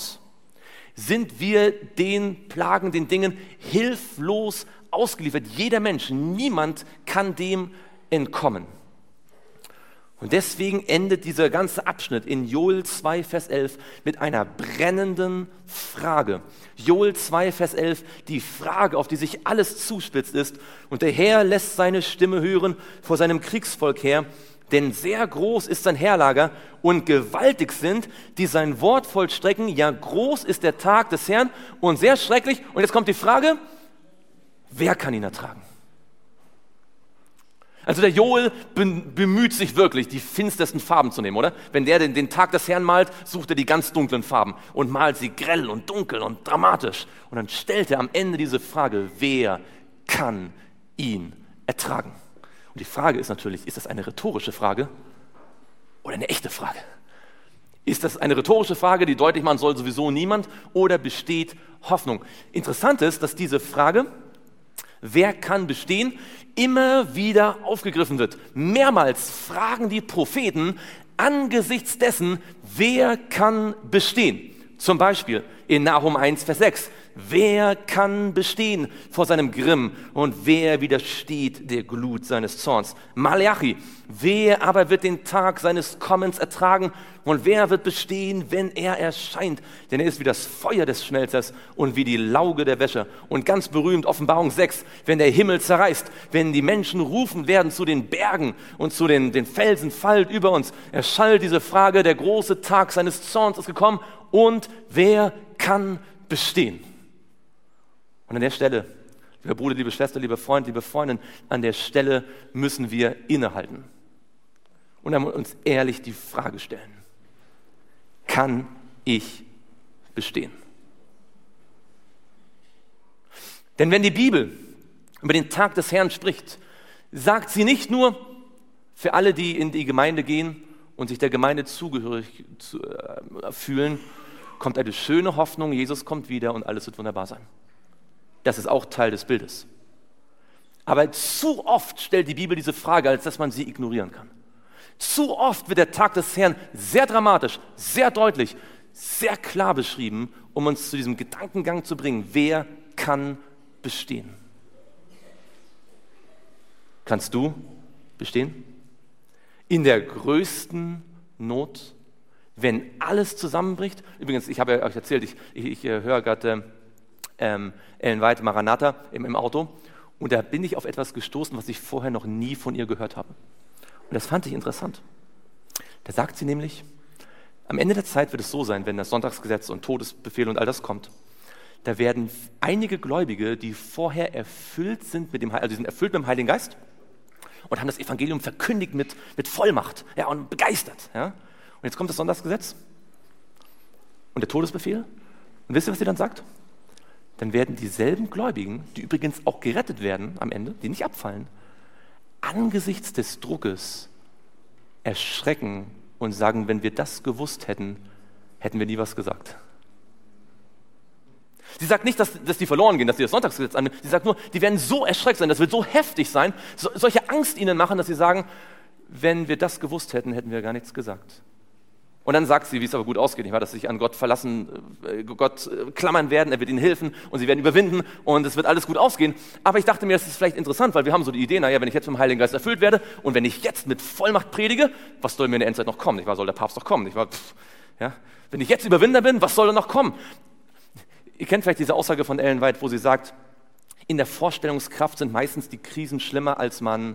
sind wir den Plagen, den Dingen hilflos ausgeliefert. Jeder Mensch, niemand kann dem entkommen. Und deswegen endet dieser ganze Abschnitt in Joel 2, Vers 11 mit einer brennenden Frage. Joel 2, Vers 11, die Frage, auf die sich alles zuspitzt ist. Und der Herr lässt seine Stimme hören vor seinem Kriegsvolk her, denn sehr groß ist sein Heerlager und gewaltig sind, die sein Wort vollstrecken. Ja, groß ist der Tag des Herrn und sehr schrecklich. Und jetzt kommt die Frage, wer kann ihn ertragen? Also der Joel bemüht sich wirklich, die finstersten Farben zu nehmen, oder? Wenn der den Tag des Herrn malt, sucht er die ganz dunklen Farben und malt sie grell und dunkel und dramatisch. Und dann stellt er am Ende diese Frage, wer kann ihn ertragen? Und die Frage ist natürlich, ist das eine rhetorische Frage oder eine echte Frage? Ist das eine rhetorische Frage, die deutlich machen soll, sowieso niemand, oder besteht Hoffnung? Interessant ist, dass diese Frage, wer kann bestehen, immer wieder aufgegriffen wird. Mehrmals fragen die Propheten angesichts dessen, wer kann bestehen. Zum Beispiel in Nahum 1, Vers 6. Wer kann bestehen vor seinem Grimm und wer widersteht der Glut seines Zorns? Malachi, wer aber wird den Tag seines Kommens ertragen und wer wird bestehen, wenn er erscheint? Denn er ist wie das Feuer des Schmelzers und wie die Lauge der Wäscher. Und ganz berühmt, Offenbarung 6, wenn der Himmel zerreißt, wenn die Menschen rufen werden zu den Bergen und zu den Felsen fallt über uns, erschallt diese Frage, der große Tag seines Zorns ist gekommen und wer kann bestehen? Und an der Stelle, lieber Bruder, liebe Schwester, lieber Freund, liebe Freundin, an der Stelle müssen wir innehalten und uns ehrlich die Frage stellen: Kann ich bestehen? Denn wenn die Bibel über den Tag des Herrn spricht, sagt sie nicht nur für alle, die in die Gemeinde gehen und sich der Gemeinde zugehörig fühlen, kommt eine schöne Hoffnung, Jesus kommt wieder und alles wird wunderbar sein. Das ist auch Teil des Bildes. Aber zu oft stellt die Bibel diese Frage, als dass man sie ignorieren kann. Zu oft wird der Tag des Herrn sehr dramatisch, sehr deutlich, sehr klar beschrieben, um uns zu diesem Gedankengang zu bringen: Wer kann bestehen? Kannst du bestehen? In der größten Not, wenn alles zusammenbricht? Übrigens, ich habe euch erzählt, ich höre gerade Ellen White, Maranatha im Auto, und da bin ich auf etwas gestoßen, was ich vorher noch nie von ihr gehört habe. Und das fand ich interessant. Da sagt sie nämlich, am Ende der Zeit wird es so sein, wenn das Sonntagsgesetz und Todesbefehl und all das kommt, da werden einige Gläubige, die vorher erfüllt sind mit dem, also die sind erfüllt mit dem Heiligen Geist und haben das Evangelium verkündigt mit Vollmacht, ja, und begeistert. Ja. Und jetzt kommt das Sonntagsgesetz und der Todesbefehl. Und wisst ihr, was sie dann sagt? Dann werden dieselben Gläubigen, die übrigens auch gerettet werden am Ende, die nicht abfallen, angesichts des Druckes erschrecken und sagen: Wenn wir das gewusst hätten, hätten wir nie was gesagt. Sie sagt nicht, dass die verloren gehen, dass sie das Sonntagsgesetz annehmen. Sie sagt nur, die werden so erschreckt sein, das wird so heftig sein, solche Angst ihnen machen, dass sie sagen: Wenn wir das gewusst hätten, hätten wir gar nichts gesagt. Und dann sagt sie, wie es aber gut ausgeht, nicht wahr? Dass sie sich an Gott verlassen, Gott klammern werden, er wird ihnen helfen und sie werden überwinden und es wird alles gut ausgehen. Aber ich dachte mir, das ist vielleicht interessant, weil wir haben so die Idee, naja, wenn ich jetzt vom Heiligen Geist erfüllt werde und wenn ich jetzt mit Vollmacht predige, was soll mir in der Endzeit noch kommen? Nicht wahr? Soll der Papst doch kommen? Nicht wahr? Ja? Wenn ich jetzt Überwinder bin, was soll da noch kommen? Ihr kennt vielleicht diese Aussage von Ellen White, wo sie sagt, in der Vorstellungskraft sind meistens die Krisen schlimmer, als sie am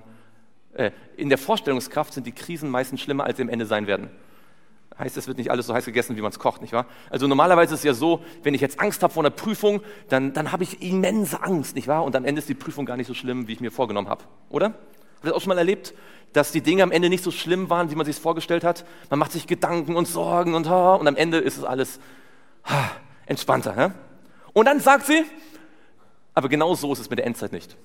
Ende sein werden. Heißt, es wird nicht alles so heiß gegessen, wie man es kocht, nicht wahr? Also normalerweise ist es ja so, wenn ich jetzt Angst habe vor einer Prüfung, dann habe ich immense Angst, nicht wahr? Und am Ende ist die Prüfung gar nicht so schlimm, wie ich mir vorgenommen habe, oder? Habt ihr das auch schon mal erlebt, dass die Dinge am Ende nicht so schlimm waren, wie man sich es vorgestellt hat? Man macht sich Gedanken und Sorgen und am Ende ist es alles entspannter. Ja? Und dann sagt sie, aber genau so ist es mit der Endzeit nicht.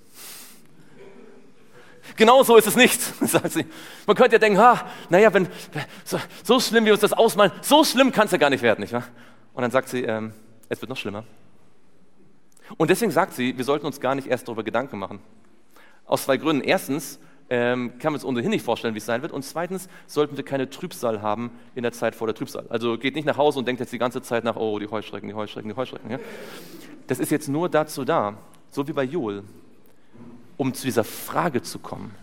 Genau so ist es nicht, sagt sie. Man könnte ja denken, naja, wenn so schlimm, wie wir uns das ausmalen, so schlimm kann es ja gar nicht werden, nicht wahr? Und dann sagt sie, es wird noch schlimmer. Und deswegen sagt sie, wir sollten uns gar nicht erst darüber Gedanken machen. Aus 2 Gründen. Erstens kann man uns ohnehin nicht vorstellen, wie es sein wird. Und zweitens sollten wir keine Trübsal haben in der Zeit vor der Trübsal. Also geht nicht nach Hause und denkt jetzt die ganze Zeit nach, oh, die Heuschrecken, die Heuschrecken, die Heuschrecken. Ja? Das ist jetzt nur dazu da, so wie bei Joel, um zu dieser Frage zu kommen.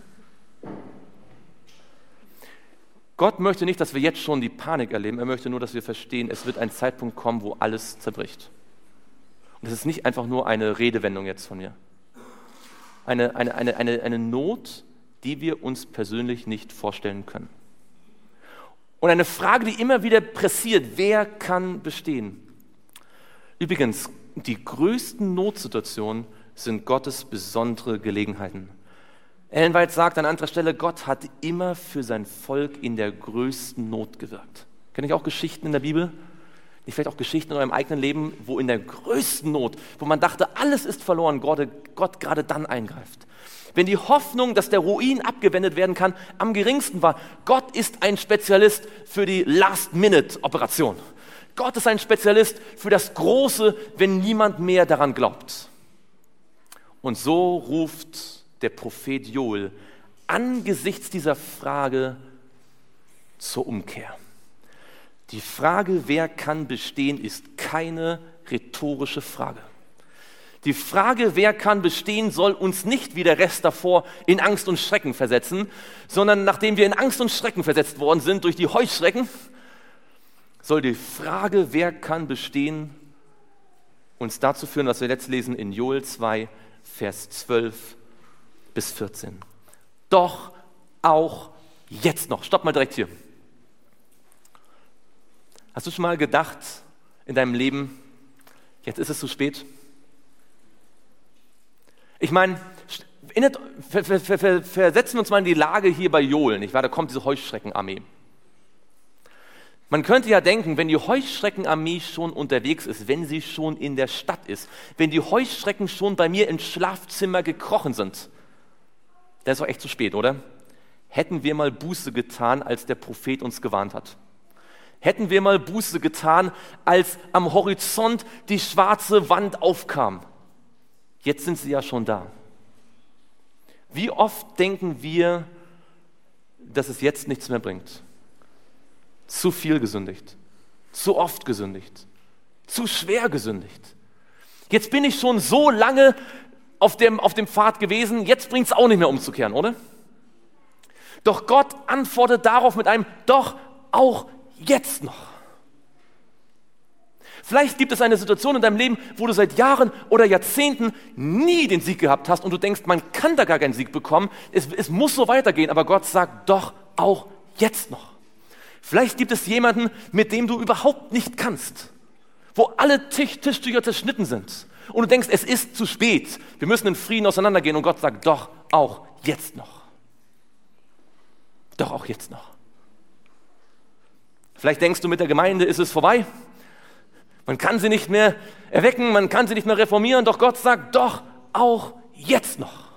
Gott möchte nicht, dass wir jetzt schon die Panik erleben, er möchte nur, dass wir verstehen, es wird ein Zeitpunkt kommen, wo alles zerbricht. Und das ist nicht einfach nur eine Redewendung jetzt von mir. Eine Not, die wir uns persönlich nicht vorstellen können. Und eine Frage, die immer wieder pressiert: Wer kann bestehen? Übrigens, die größten Notsituationen sind Gottes besondere Gelegenheiten. Ellen White sagt an anderer Stelle, Gott hat immer für sein Volk in der größten Not gewirkt. Kennt ihr auch Geschichten in der Bibel? Vielleicht auch Geschichten in eurem eigenen Leben, wo in der größten Not, wo man dachte, alles ist verloren, Gott gerade dann eingreift. Wenn die Hoffnung, dass der Ruin abgewendet werden kann, am geringsten war. Gott ist ein Spezialist für die Last-Minute-Operation. Gott ist ein Spezialist für das Große, wenn niemand mehr daran glaubt. Und so ruft der Prophet Joel angesichts dieser Frage zur Umkehr. Die Frage, wer kann bestehen, ist keine rhetorische Frage. Die Frage, wer kann bestehen, soll uns nicht wie der Rest davor in Angst und Schrecken versetzen, sondern nachdem wir in Angst und Schrecken versetzt worden sind durch die Heuschrecken, soll die Frage, wer kann bestehen, uns dazu führen, was wir jetzt lesen in Joel 2, Vers 12 bis 14. Doch auch jetzt noch. Stopp mal direkt hier. Hast du schon mal gedacht in deinem Leben, jetzt ist es zu spät? Ich meine, versetzen wir uns mal in die Lage hier bei Joel, nicht wahr? Da kommt diese Heuschreckenarmee. Man könnte ja denken, wenn die Heuschreckenarmee schon unterwegs ist, wenn sie schon in der Stadt ist, wenn die Heuschrecken schon bei mir ins Schlafzimmer gekrochen sind, dann ist doch echt zu spät, oder? Hätten wir mal Buße getan, als der Prophet uns gewarnt hat. Hätten wir mal Buße getan, als am Horizont die schwarze Wand aufkam. Jetzt sind sie ja schon da. Wie oft denken wir, dass es jetzt nichts mehr bringt? Zu viel gesündigt, zu oft gesündigt, zu schwer gesündigt. Jetzt bin ich schon so lange auf dem Pfad gewesen, jetzt bringt es auch nicht mehr umzukehren, oder? Doch Gott antwortet darauf mit einem Doch auch jetzt noch. Vielleicht gibt es eine Situation in deinem Leben, wo du seit Jahren oder Jahrzehnten nie den Sieg gehabt hast und du denkst, man kann da gar keinen Sieg bekommen, es muss so weitergehen, aber Gott sagt doch auch jetzt noch. Vielleicht gibt es jemanden, mit dem du überhaupt nicht kannst, wo alle Tischtücher zerschnitten sind und du denkst, es ist zu spät, wir müssen in Frieden auseinandergehen und Gott sagt doch auch jetzt noch. Doch auch jetzt noch. Vielleicht denkst du, mit der Gemeinde ist es vorbei. Man kann sie nicht mehr erwecken, man kann sie nicht mehr reformieren, doch Gott sagt, doch auch jetzt noch.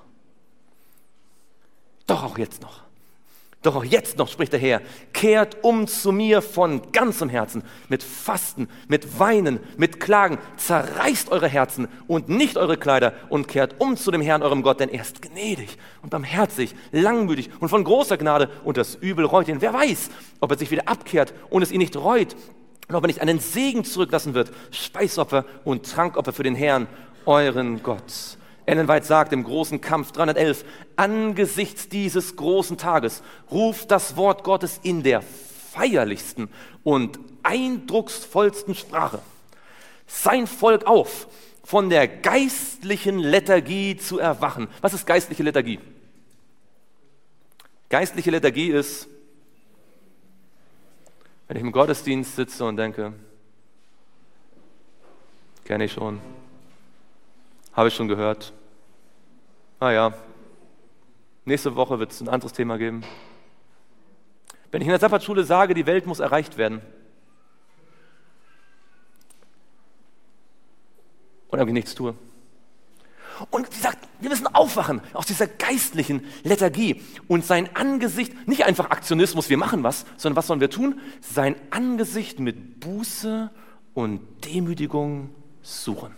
Doch auch jetzt noch. Doch auch jetzt noch, spricht der Herr, kehrt um zu mir von ganzem Herzen, mit Fasten, mit Weinen, mit Klagen, zerreißt eure Herzen und nicht eure Kleider und kehrt um zu dem Herrn, eurem Gott, denn er ist gnädig und barmherzig, langmütig und von großer Gnade und das Übel reut ihn. Wer weiß, ob er sich wieder abkehrt und es ihn nicht reut und ob er nicht einen Segen zurücklassen wird, Speisopfer und Trankopfer für den Herrn, euren Gott. Ellen White sagt im großen Kampf 311, angesichts dieses großen Tages ruft das Wort Gottes in der feierlichsten und eindrucksvollsten Sprache sein Volk auf, von der geistlichen Lethargie zu erwachen. Was ist geistliche Lethargie? Geistliche Lethargie ist, wenn ich im Gottesdienst sitze und denke, kenne ich schon, habe ich schon gehört. Naja, nächste Woche wird es ein anderes Thema geben. Wenn ich in der Sabbatschule sage, die Welt muss erreicht werden und irgendwie nichts tue. Und sie sagt, wir müssen aufwachen aus dieser geistlichen Lethargie und sein Angesicht, nicht einfach Aktionismus, wir machen was, sondern was sollen wir tun? Sein Angesicht mit Buße und Demütigung suchen.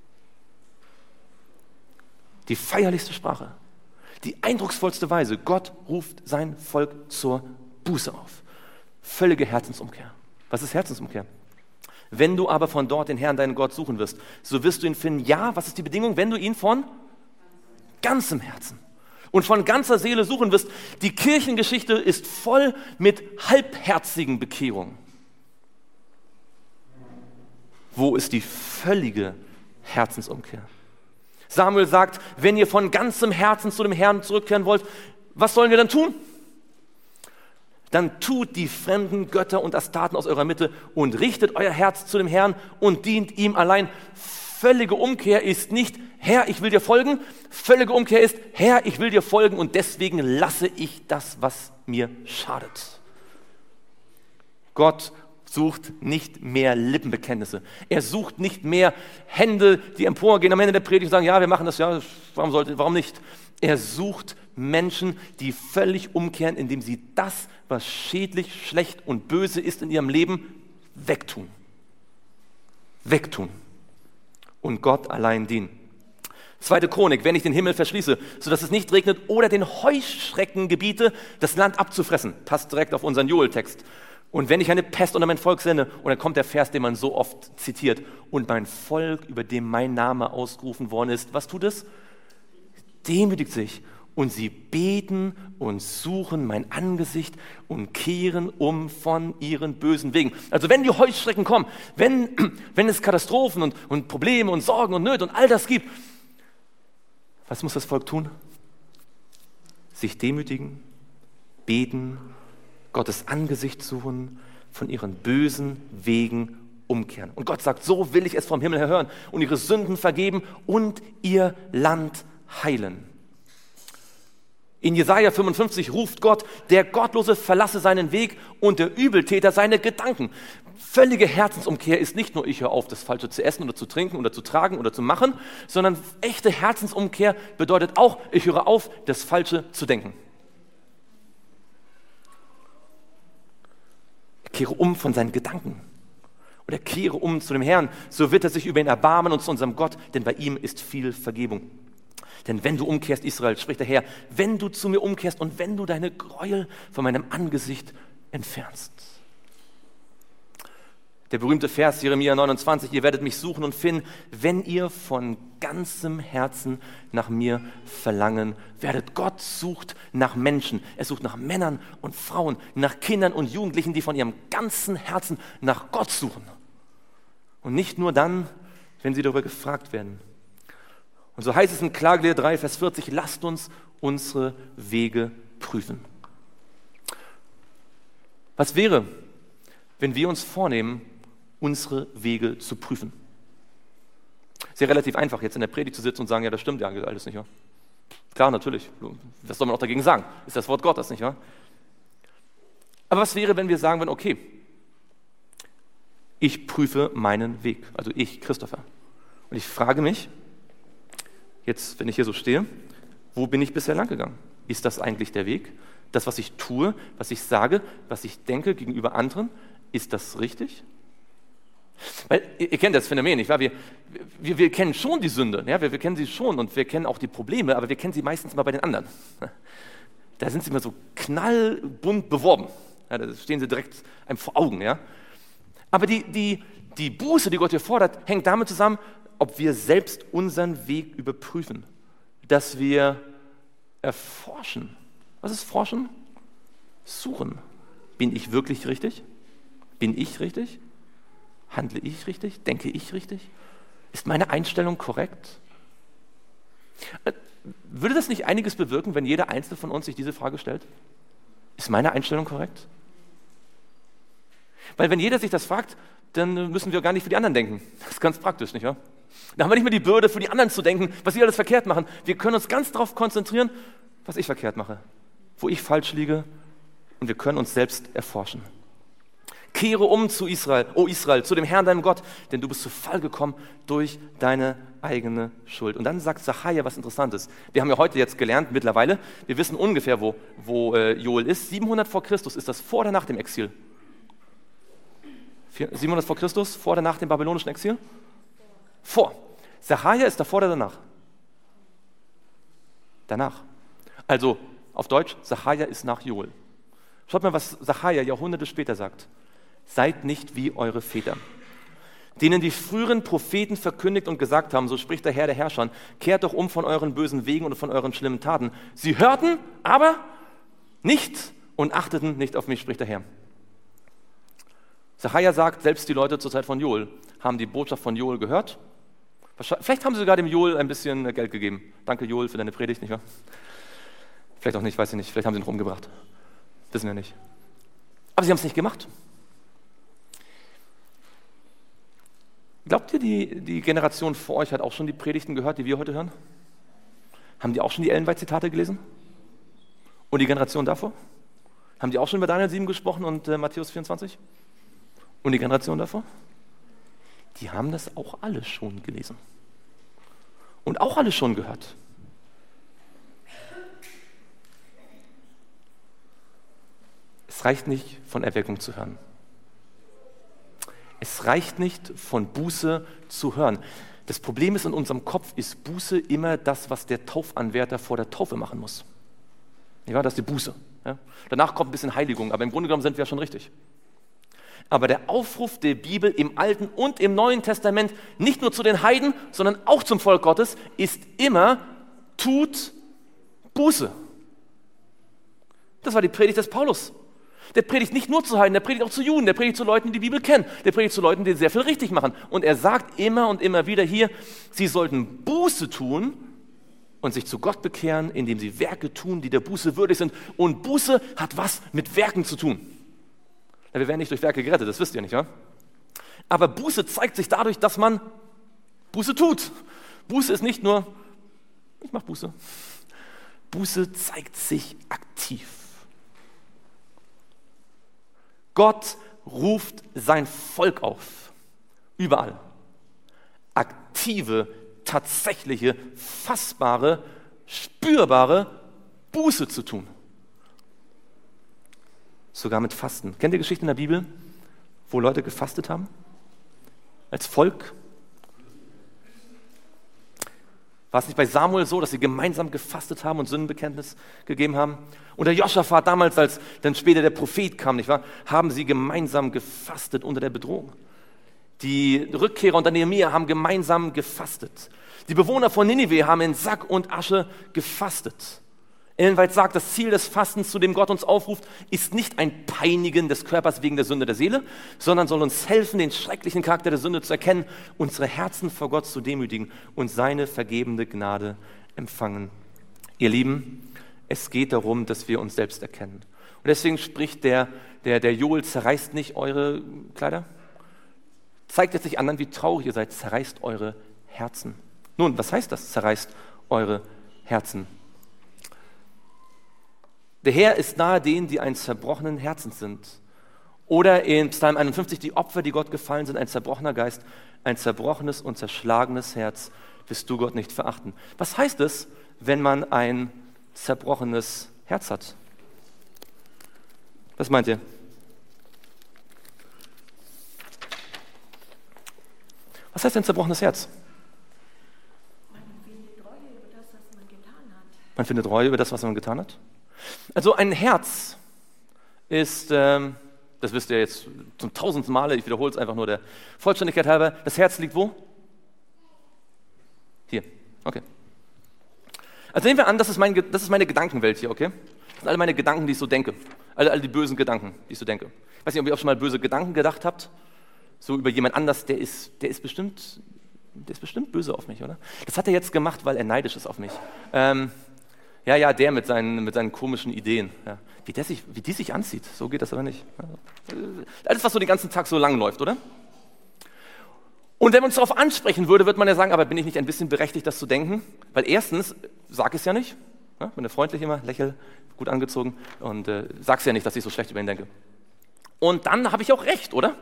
Die feierlichste Sprache, die eindrucksvollste Weise. Gott ruft sein Volk zur Buße auf. Völlige Herzensumkehr. Was ist Herzensumkehr? Wenn du aber von dort den Herrn, deinen Gott, suchen wirst, so wirst du ihn finden. Ja, was ist die Bedingung? Wenn du ihn von ganzem Herzen und von ganzer Seele suchen wirst. Die Kirchengeschichte ist voll mit halbherzigen Bekehrungen. Wo ist die völlige Herzensumkehr? Samuel sagt, wenn ihr von ganzem Herzen zu dem Herrn zurückkehren wollt, was sollen wir dann tun? Dann tut die fremden Götter und Astarten aus eurer Mitte und richtet euer Herz zu dem Herrn und dient ihm allein. Völlige Umkehr ist nicht, Herr, ich will dir folgen. Völlige Umkehr ist, Herr, ich will dir folgen und deswegen lasse ich das, was mir schadet. Gott sucht nicht mehr Lippenbekenntnisse. Er sucht nicht mehr Hände, die emporgehen am Ende der Predigt und sagen, ja, wir machen das, ja, warum nicht? Er sucht Menschen, die völlig umkehren, indem sie das, was schädlich, schlecht und böse ist in ihrem Leben, wegtun. Wegtun. Und Gott allein dienen. 2. Chronik, wenn ich den Himmel verschließe, sodass es nicht regnet oder den Heuschrecken gebiete, das Land abzufressen. Passt direkt auf unseren Joel-Text. Und wenn ich eine Pest unter mein Volk sende, und dann kommt der Vers, den man so oft zitiert, und mein Volk, über dem mein Name ausgerufen worden ist, was tut es? Demütigt sich. Und sie beten und suchen mein Angesicht und kehren um von ihren bösen Wegen. Also wenn die Heuschrecken kommen, wenn es Katastrophen und Probleme und Sorgen und Nöte und all das gibt, was muss das Volk tun? Sich demütigen, beten, Gottes Angesicht suchen, von ihren bösen Wegen umkehren. Und Gott sagt, so will ich es vom Himmel her hören und ihre Sünden vergeben und ihr Land heilen. In Jesaja 55 ruft Gott, der Gottlose verlasse seinen Weg und der Übeltäter seine Gedanken. Völlige Herzensumkehr ist nicht nur, ich höre auf, das Falsche zu essen oder zu trinken oder zu tragen oder zu machen, sondern echte Herzensumkehr bedeutet auch, ich höre auf, das Falsche zu denken. Ich kehre um von seinen Gedanken oder kehre um zu dem Herrn, so wird er sich über ihn erbarmen und zu unserem Gott, denn bei ihm ist viel Vergebung. Denn wenn du umkehrst, Israel, spricht der Herr, wenn du zu mir umkehrst und wenn du deine Gräuel von meinem Angesicht entfernst. Der berühmte Vers, Jeremia 29, ihr werdet mich suchen und finden, wenn ihr von ganzem Herzen nach mir verlangen werdet. Gott sucht nach Menschen, er sucht nach Männern und Frauen, nach Kindern und Jugendlichen, die von ihrem ganzen Herzen nach Gott suchen. Und nicht nur dann, wenn sie darüber gefragt werden. Und so heißt es in Klagelied 3, Vers 40, lasst uns unsere Wege prüfen. Was wäre, wenn wir uns vornehmen, unsere Wege zu prüfen? Ist ja relativ einfach, jetzt in der Predigt zu sitzen und sagen, ja, das stimmt ja alles nicht wahr? Klar, natürlich. Was soll man auch dagegen sagen? Ist das Wort Gottes, nicht wahr? Aber was wäre, wenn wir sagen würden, okay, ich prüfe meinen Weg, also ich, Christopher. Und ich frage mich, jetzt, wenn ich hier so stehe, wo bin ich bisher lang gegangen? Ist das eigentlich der Weg? Das, was ich tue, was ich sage, was ich denke gegenüber anderen, ist das richtig? Weil, ihr kennt das Phänomen, nicht wahr? Wir kennen schon die Sünde, ja? Wir kennen sie schon und wir kennen auch die Probleme, aber wir kennen sie meistens mal bei den anderen. Da sind sie immer so knallbunt beworben. Ja, da stehen sie direkt einem vor Augen. Ja? Aber die Buße, die Gott hier fordert, hängt damit zusammen, ob wir selbst unseren Weg überprüfen, dass wir erforschen. Was ist forschen? Suchen. Bin ich wirklich richtig? Bin ich richtig? Handle ich richtig? Denke ich richtig? Ist meine Einstellung korrekt? Würde das nicht einiges bewirken, wenn jeder Einzelne von uns sich diese Frage stellt? Ist meine Einstellung korrekt? Weil wenn jeder sich das fragt, dann müssen wir gar nicht für die anderen denken. Das ist ganz praktisch, nicht wahr? Da haben wir nicht mehr die Bürde, für die anderen zu denken, was sie alles verkehrt machen. Wir können uns ganz darauf konzentrieren, was ich verkehrt mache, wo ich falsch liege, und wir können uns selbst erforschen. Kehre um zu Israel, o Israel, zu dem Herrn, deinem Gott, denn du bist zu Fall gekommen durch deine eigene Schuld. Und dann sagt Sacharja was Interessantes. Wir haben ja heute jetzt gelernt, mittlerweile, wir wissen ungefähr, wo Joel ist. 700 vor Christus, ist das vor oder nach dem Exil? 700 vor Christus, vor oder nach dem babylonischen Exil? Vor. Sacharja ist davor oder danach? Danach. Also auf Deutsch, Sacharja ist nach Joel. Schaut mal, was Sacharja Jahrhunderte später sagt. Seid nicht wie eure Väter, denen die früheren Propheten verkündigt und gesagt haben, so spricht der Herr der Herrscher, kehrt doch um von euren bösen Wegen und von euren schlimmen Taten. Sie hörten, aber nicht und achteten nicht auf mich, spricht der Herr. Sacharja sagt, selbst die Leute zur Zeit von Joel haben die Botschaft von Joel gehört. Vielleicht haben sie sogar dem Joel ein bisschen Geld gegeben. Danke Joel für deine Predigt, nicht wahr? Vielleicht auch nicht, weiß ich nicht. Vielleicht haben sie ihn noch umgebracht. Wissen wir nicht. Aber sie haben es nicht gemacht. Glaubt ihr, die Generation vor euch hat auch schon die Predigten gehört, die wir heute hören? Haben die auch schon die Ellen White-Zitate gelesen? Und die Generation davor? Haben die auch schon über Daniel 7 gesprochen und Matthäus 24? Und die Generation davor? Die haben das auch alle schon gelesen. Und auch alle schon gehört. Es reicht nicht, von Erweckung zu hören. Es reicht nicht, von Buße zu hören. Das Problem ist, in unserem Kopf ist Buße immer das, was der Taufanwärter vor der Taufe machen muss. Ja, das ist die Buße. Ja? Danach kommt ein bisschen Heiligung, aber im Grunde genommen sind wir ja schon richtig. Aber der Aufruf der Bibel im Alten und im Neuen Testament, nicht nur zu den Heiden, sondern auch zum Volk Gottes, ist immer, tut Buße. Das war die Predigt des Paulus. Der predigt nicht nur zu Heiden, der predigt auch zu Juden, der predigt zu Leuten, die die Bibel kennen, der predigt zu Leuten, die sehr viel richtig machen. Und er sagt immer und immer wieder hier, sie sollten Buße tun und sich zu Gott bekehren, indem sie Werke tun, die der Buße würdig sind. Und Buße hat was mit Werken zu tun. Ja, wir werden nicht durch Werke gerettet, das wisst ihr nicht, ja? Aber Buße zeigt sich dadurch, dass man Buße tut. Buße ist nicht nur, ich mache Buße. Buße zeigt sich aktiv. Gott ruft sein Volk auf, überall, aktive, tatsächliche, fassbare, spürbare Buße zu tun. Sogar mit Fasten. Kennt ihr Geschichten in der Bibel, wo Leute gefastet haben? Als Volk? War es nicht bei Samuel so, dass sie gemeinsam gefastet haben und Sündenbekenntnis gegeben haben? Oder Josaphat damals, als dann später der Prophet kam, nicht wahr? Haben sie gemeinsam gefastet unter der Bedrohung. Die Rückkehrer unter Nehemia haben gemeinsam gefastet. Die Bewohner von Ninive haben in Sack und Asche gefastet. Ellen White sagt, das Ziel des Fastens, zu dem Gott uns aufruft, ist nicht ein Peinigen des Körpers wegen der Sünde der Seele, sondern soll uns helfen, den schrecklichen Charakter der Sünde zu erkennen, unsere Herzen vor Gott zu demütigen und seine vergebende Gnade empfangen. Ihr Lieben, es geht darum, dass wir uns selbst erkennen. Und deswegen spricht der Joel, zerreißt nicht eure Kleider, zeigt jetzt nicht anderen, wie traurig ihr seid, zerreißt eure Herzen. Nun, was heißt das, zerreißt eure Herzen? Der Herr ist nahe denen, die einen zerbrochenen Herzen sind. Oder in Psalm 51, die Opfer, die Gott gefallen sind, ein zerbrochener Geist, ein zerbrochenes und zerschlagenes Herz, wirst du Gott nicht verachten. Was heißt es, wenn man ein zerbrochenes Herz hat? Was meint ihr? Was heißt ein zerbrochenes Herz? Man findet Reue über das, was man getan hat. Man findet Reue über das, was man getan hat? Also ein Herz ist, das wisst ihr jetzt zum 1000. Male, ich wiederhole es einfach nur der Vollständigkeit halber, das Herz liegt wo? Hier, okay. Also nehmen wir an, das ist meine Gedankenwelt hier, okay? Das sind alle meine Gedanken, die ich so denke. Alle die bösen Gedanken, die ich so denke. Ich weiß nicht, ob ihr auch schon mal böse Gedanken gedacht habt, so über jemand anders, der ist bestimmt böse auf mich, oder? Das hat er jetzt gemacht, weil er neidisch ist auf mich. Ja, der mit seinen komischen Ideen. Ja. Wie die sich anzieht, so geht das aber nicht. Alles, was so den ganzen Tag so lang läuft, oder? Und wenn man uns darauf ansprechen würde, würde man ja sagen, aber bin ich nicht ein bisschen berechtigt, das zu denken? Weil erstens, sag es ja nicht. Ja, bin ja freundlich immer, lächel, gut angezogen und sag's ja nicht, dass ich so schlecht über ihn denke. Und dann habe ich auch recht, oder?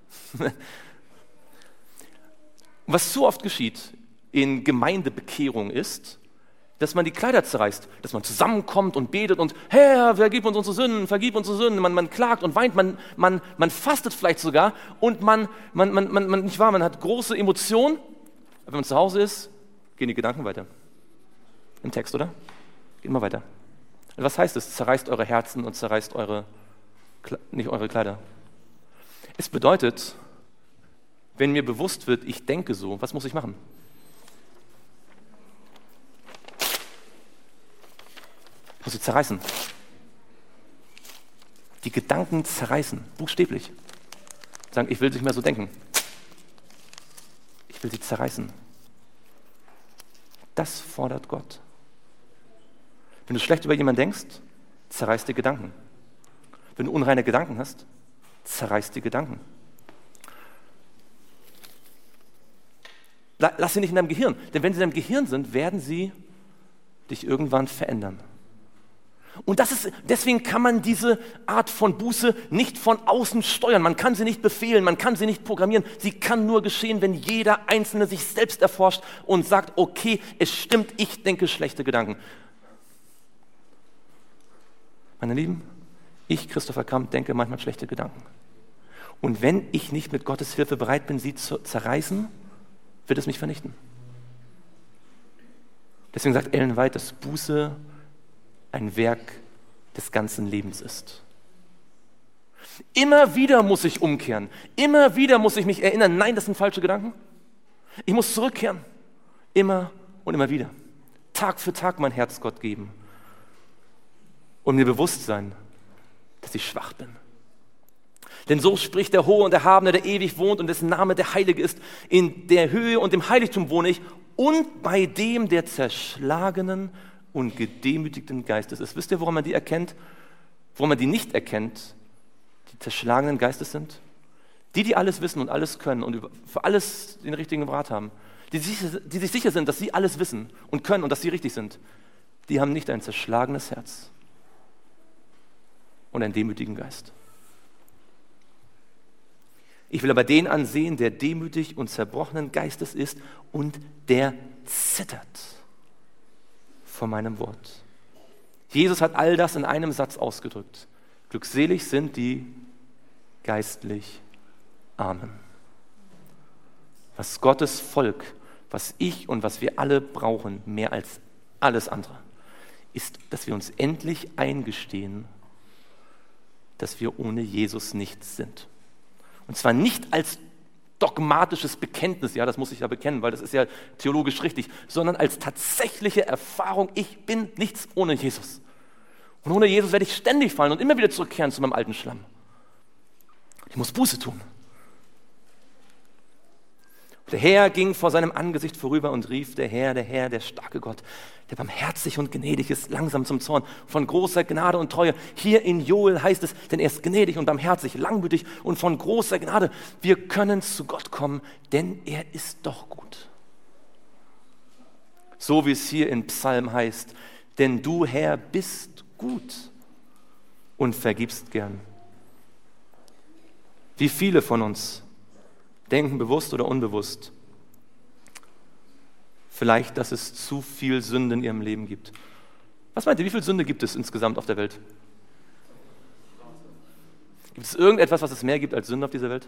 Was zu oft geschieht in Gemeindebekehrung ist, dass man die Kleider zerreißt, dass man zusammenkommt und betet und Herr, vergib uns unsere Sünden, vergib unsere Sünden. Man klagt und weint, man fastet vielleicht sogar und man hat große Emotionen. Aber wenn man zu Hause ist, gehen die Gedanken weiter. Im Text, oder? Geht mal weiter. Und was heißt es? Zerreißt eure Herzen und zerreißt nicht eure Kleider. Es bedeutet, wenn mir bewusst wird, ich denke so, was muss ich machen? Muss ich zerreißen. Die Gedanken zerreißen, buchstäblich. Sagen, ich will nicht mehr so denken. Ich will sie zerreißen. Das fordert Gott. Wenn du schlecht über jemanden denkst, zerreiß die Gedanken. Wenn du unreine Gedanken hast, zerreiß die Gedanken. Lass sie nicht in deinem Gehirn, denn wenn sie in deinem Gehirn sind, werden sie dich irgendwann verändern. Und deswegen kann man diese Art von Buße nicht von außen steuern. Man kann sie nicht befehlen, man kann sie nicht programmieren. Sie kann nur geschehen, wenn jeder Einzelne sich selbst erforscht und sagt, okay, es stimmt, ich denke schlechte Gedanken. Meine Lieben, ich, Christopher Kamp, denke manchmal schlechte Gedanken. Und wenn ich nicht mit Gottes Hilfe bereit bin, sie zu zerreißen, wird es mich vernichten. Deswegen sagt Ellen White, dass Buße ein Werk des ganzen Lebens ist. Immer wieder muss ich umkehren. Immer wieder muss ich mich erinnern, nein, das sind falsche Gedanken. Ich muss zurückkehren. Immer und immer wieder. Tag für Tag mein Herz Gott geben. Und mir bewusst sein, dass ich schwach bin. Denn so spricht der Hohe und Erhabene, der ewig wohnt und dessen Name der Heilige ist. In der Höhe und im Heiligtum wohne ich und bei dem der zerschlagenen und gedemütigten Geistes ist. Wisst ihr, woran man die erkennt? Woran man die nicht erkennt? Die zerschlagenen Geistes sind? Die alles wissen und alles können und für alles den richtigen Rat haben. Die sich sicher sind, dass sie alles wissen und können und dass sie richtig sind. Die haben nicht ein zerschlagenes Herz und einen demütigen Geist. Ich will aber den ansehen, der demütig und zerbrochenen Geistes ist und der zittert vor meinem Wort. Jesus hat all das in einem Satz ausgedrückt. Glückselig sind die geistlich Armen. Was Gottes Volk, was ich und was wir alle brauchen, mehr als alles andere, ist, dass wir uns endlich eingestehen, dass wir ohne Jesus nichts sind. Und zwar nicht als dogmatisches Bekenntnis, ja, das muss ich ja bekennen, weil das ist ja theologisch richtig, sondern als tatsächliche Erfahrung, ich bin nichts ohne Jesus. Und ohne Jesus werde ich ständig fallen und immer wieder zurückkehren zu meinem alten Schlamm. Ich muss Buße tun. Der Herr ging vor seinem Angesicht vorüber und rief, der Herr, der starke Gott, der barmherzig und gnädig ist, langsam zum Zorn, von großer Gnade und Treue. Hier in Joel heißt es, denn er ist gnädig und barmherzig, langmütig und von großer Gnade. Wir können zu Gott kommen, denn er ist doch gut. So wie es hier in Psalm heißt, denn du, Herr, bist gut und vergibst gern. Wie viele von uns denken bewusst oder unbewusst, vielleicht, dass es zu viel Sünde in ihrem Leben gibt. Was meint ihr, wie viel Sünde gibt es insgesamt auf der Welt? Gibt es irgendetwas, was es mehr gibt als Sünde auf dieser Welt?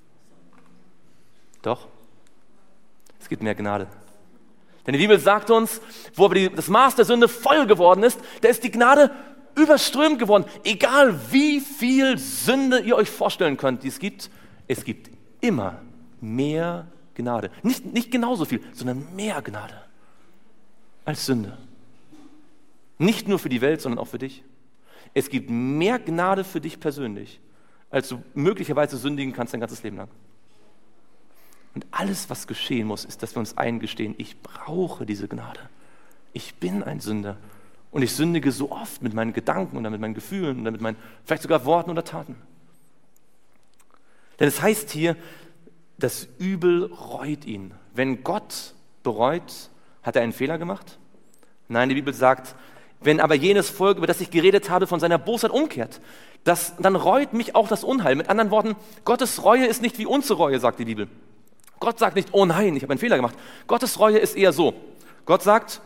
Doch. Es gibt mehr Gnade. Denn die Bibel sagt uns, wo aber das Maß der Sünde voll geworden ist, da ist die Gnade überströmt geworden. Egal wie viel Sünde ihr euch vorstellen könnt, die es gibt immer mehr Gnade. Nicht genauso viel, sondern mehr Gnade als Sünde. Nicht nur für die Welt, sondern auch für dich. Es gibt mehr Gnade für dich persönlich, als du möglicherweise sündigen kannst dein ganzes Leben lang. Und alles, was geschehen muss, ist, dass wir uns eingestehen, ich brauche diese Gnade. Ich bin ein Sünder. Und ich sündige so oft mit meinen Gedanken und mit meinen Gefühlen und mit meinen vielleicht sogar Worten oder Taten. Denn es heißt hier, das Übel reut ihn. Wenn Gott bereut, hat er einen Fehler gemacht? Nein, die Bibel sagt, wenn aber jenes Volk, über das ich geredet habe, von seiner Bosheit umkehrt, dann reut mich auch das Unheil. Mit anderen Worten, Gottes Reue ist nicht wie unsere Reue, sagt die Bibel. Gott sagt nicht, oh nein, ich habe einen Fehler gemacht. Gottes Reue ist eher so. Gott sagt,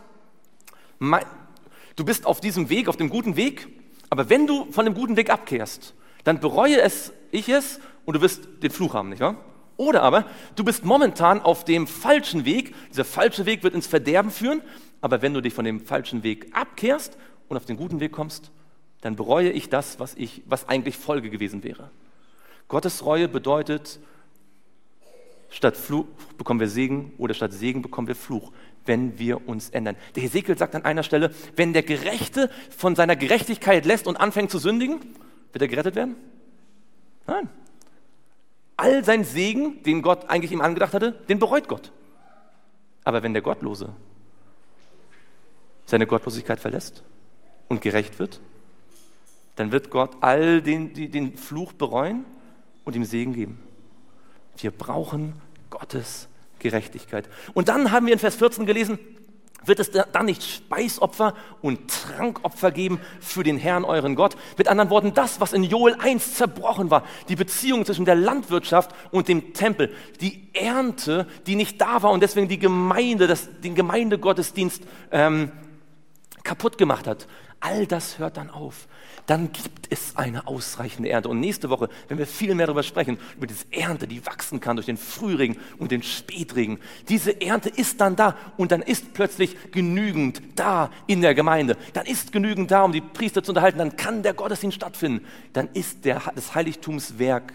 du bist auf diesem Weg, auf dem guten Weg, aber wenn du von dem guten Weg abkehrst, dann bereue ich es und du wirst den Fluch haben, nicht wahr? Oder aber, du bist momentan auf dem falschen Weg, dieser falsche Weg wird ins Verderben führen, aber wenn du dich von dem falschen Weg abkehrst und auf den guten Weg kommst, dann bereue ich das, was eigentlich Folge gewesen wäre. Gottes Reue bedeutet, statt Fluch bekommen wir Segen oder statt Segen bekommen wir Fluch, wenn wir uns ändern. Der Hesekiel sagt an einer Stelle, wenn der Gerechte von seiner Gerechtigkeit lässt und anfängt zu sündigen, wird er gerettet werden? Nein. All sein Segen, den Gott eigentlich ihm angedacht hatte, den bereut Gott. Aber wenn der Gottlose seine Gottlosigkeit verlässt und gerecht wird, dann wird Gott all den Fluch bereuen und ihm Segen geben. Wir brauchen Gottes Gerechtigkeit. Und dann haben wir in Vers 14 gelesen, wird es dann nicht Speisopfer und Trankopfer geben für den Herrn, euren Gott? Mit anderen Worten, das, was in Joel 1 zerbrochen war, die Beziehung zwischen der Landwirtschaft und dem Tempel, die Ernte, die nicht da war und deswegen die Gemeinde, den Gemeindegottesdienst kaputt gemacht hat. All das hört dann auf. Dann gibt es eine ausreichende Ernte. Und nächste Woche, wenn wir viel mehr darüber sprechen, über diese Ernte, die wachsen kann durch den Frühregen und den Spätregen. Diese Ernte ist dann da und dann ist plötzlich genügend da in der Gemeinde. Dann ist genügend da, um die Priester zu unterhalten. Dann kann der Gottesdienst stattfinden. Dann ist das Heiligtumswerk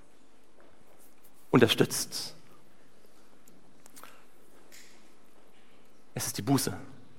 unterstützt. Es ist die Buße.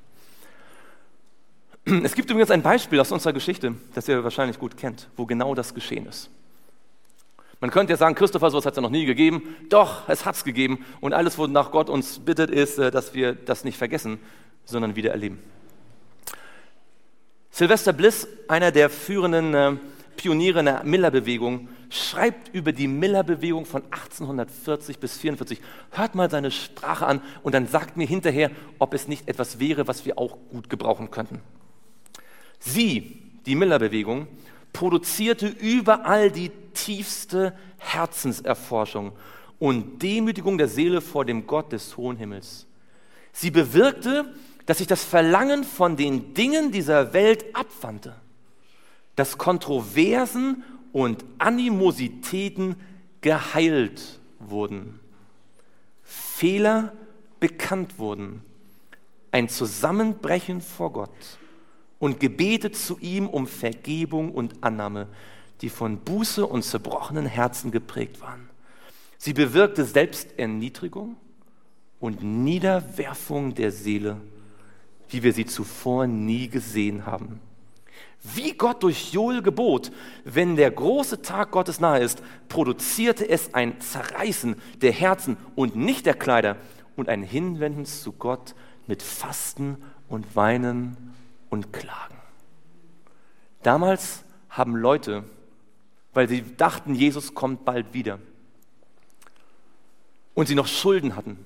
Es gibt übrigens ein Beispiel aus unserer Geschichte, das ihr wahrscheinlich gut kennt, wo genau das geschehen ist. Man könnte ja sagen, Christopher, sowas hat es ja noch nie gegeben. Doch, es hat es gegeben. Und alles, wonach Gott uns bittet, ist, dass wir das nicht vergessen, sondern wieder erleben. Sylvester Bliss, einer der führenden Pioniere in der Miller-Bewegung, schreibt über die Miller-Bewegung von 1840 bis 1844. Hört mal seine Sprache an und dann sagt mir hinterher, ob es nicht etwas wäre, was wir auch gut gebrauchen könnten. Sie, die Miller-Bewegung, produzierte überall die tiefste Herzenserforschung und Demütigung der Seele vor dem Gott des hohen Himmels. Sie bewirkte, dass sich das Verlangen von den Dingen dieser Welt abwandte, dass Kontroversen und Animositäten geheilt wurden, Fehler bekannt wurden, ein Zusammenbrechen vor Gott und Gebete zu ihm um Vergebung und Annahme, die von Buße und zerbrochenen Herzen geprägt waren. Sie bewirkte Selbsterniedrigung und Niederwerfung der Seele, wie wir sie zuvor nie gesehen haben. Wie Gott durch Joel gebot, wenn der große Tag Gottes nahe ist, produzierte es ein Zerreißen der Herzen und nicht der Kleider und ein Hinwenden zu Gott mit Fasten und Weinen und Klagen. Damals haben Leute, weil sie dachten, Jesus kommt bald wieder und sie noch Schulden hatten,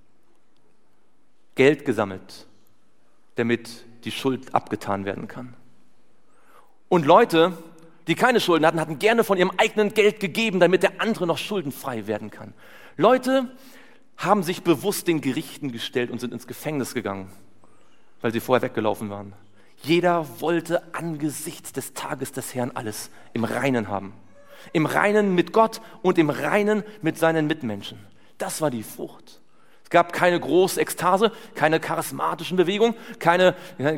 Geld gesammelt, damit die Schuld abgetan werden kann. Und Leute, die keine Schulden hatten, hatten gerne von ihrem eigenen Geld gegeben, damit der andere noch schuldenfrei werden kann. Leute haben sich bewusst den Gerichten gestellt und sind ins Gefängnis gegangen, weil sie vorher weggelaufen waren. Jeder wollte angesichts des Tages des Herrn alles im Reinen haben. Im Reinen mit Gott und im Reinen mit seinen Mitmenschen. Das war die Frucht. Es gab keine große Ekstase, keine charismatischen Bewegungen, keine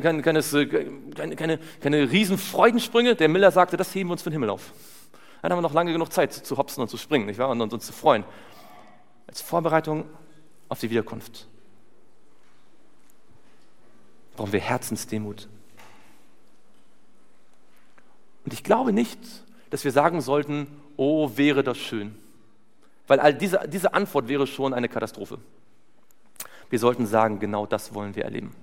riesen Freudensprünge. Der Miller sagte, das heben wir uns für den Himmel auf. Dann haben wir noch lange genug Zeit zu hopsen und zu springen, nicht wahr? Und uns zu freuen. Als Vorbereitung auf die Wiederkunft brauchen wir Herzensdemut. Und ich glaube nicht, dass wir sagen sollten, oh, wäre das schön. Weil diese Antwort wäre schon eine Katastrophe. Wir sollten sagen, genau das wollen wir erleben.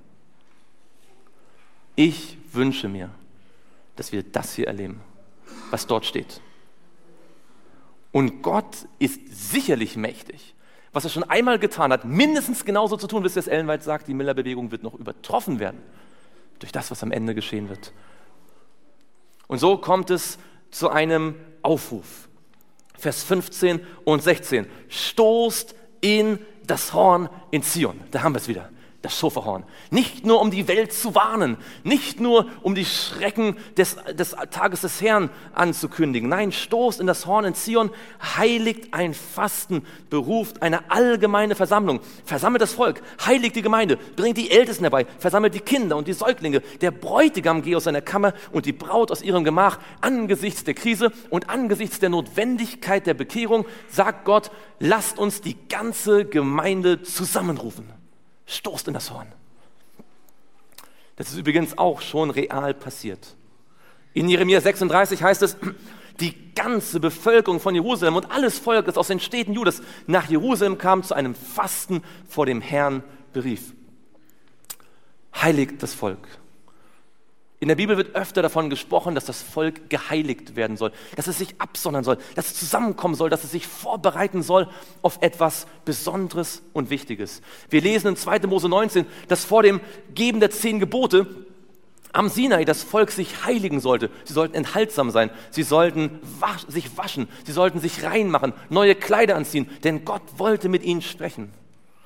Ich wünsche mir, dass wir das hier erleben, was dort steht. Und Gott ist sicherlich mächtig. Was er schon einmal getan hat, mindestens genauso zu tun, wie es Ellen White sagt, die Miller-Bewegung wird noch übertroffen werden durch das, was am Ende geschehen wird. Und so kommt es zu einem Aufruf. Vers 15 und 16. Stoßt in das Horn in Zion. Da haben wir es wieder. Das Schofahorn. Nicht nur um die Welt zu warnen, nicht nur um die Schrecken des Tages des Herrn anzukündigen. Nein, stoßt in das Horn in Zion, heiligt ein Fasten, beruft eine allgemeine Versammlung, versammelt das Volk, heiligt die Gemeinde, bringt die Ältesten herbei, versammelt die Kinder und die Säuglinge. Der Bräutigam geht aus seiner Kammer und die Braut aus ihrem Gemach. Angesichts der Krise und angesichts der Notwendigkeit der Bekehrung sagt Gott, lasst uns die ganze Gemeinde zusammenrufen. Stoßt in das Horn. Das ist übrigens auch schon real passiert. In Jeremia 36 heißt es, die ganze Bevölkerung von Jerusalem und alles Volk, das aus den Städten Judas nach Jerusalem kam, zu einem Fasten vor dem Herrn berief. Heiligt das Volk. In der Bibel wird öfter davon gesprochen, dass das Volk geheiligt werden soll, dass es sich absondern soll, dass es zusammenkommen soll, dass es sich vorbereiten soll auf etwas Besonderes und Wichtiges. Wir lesen in 2. Mose 19, dass vor dem Geben der 10 Gebote am Sinai das Volk sich heiligen sollte. Sie sollten enthaltsam sein, sie sollten sich waschen, sie sollten sich reinmachen, neue Kleider anziehen, denn Gott wollte mit ihnen sprechen.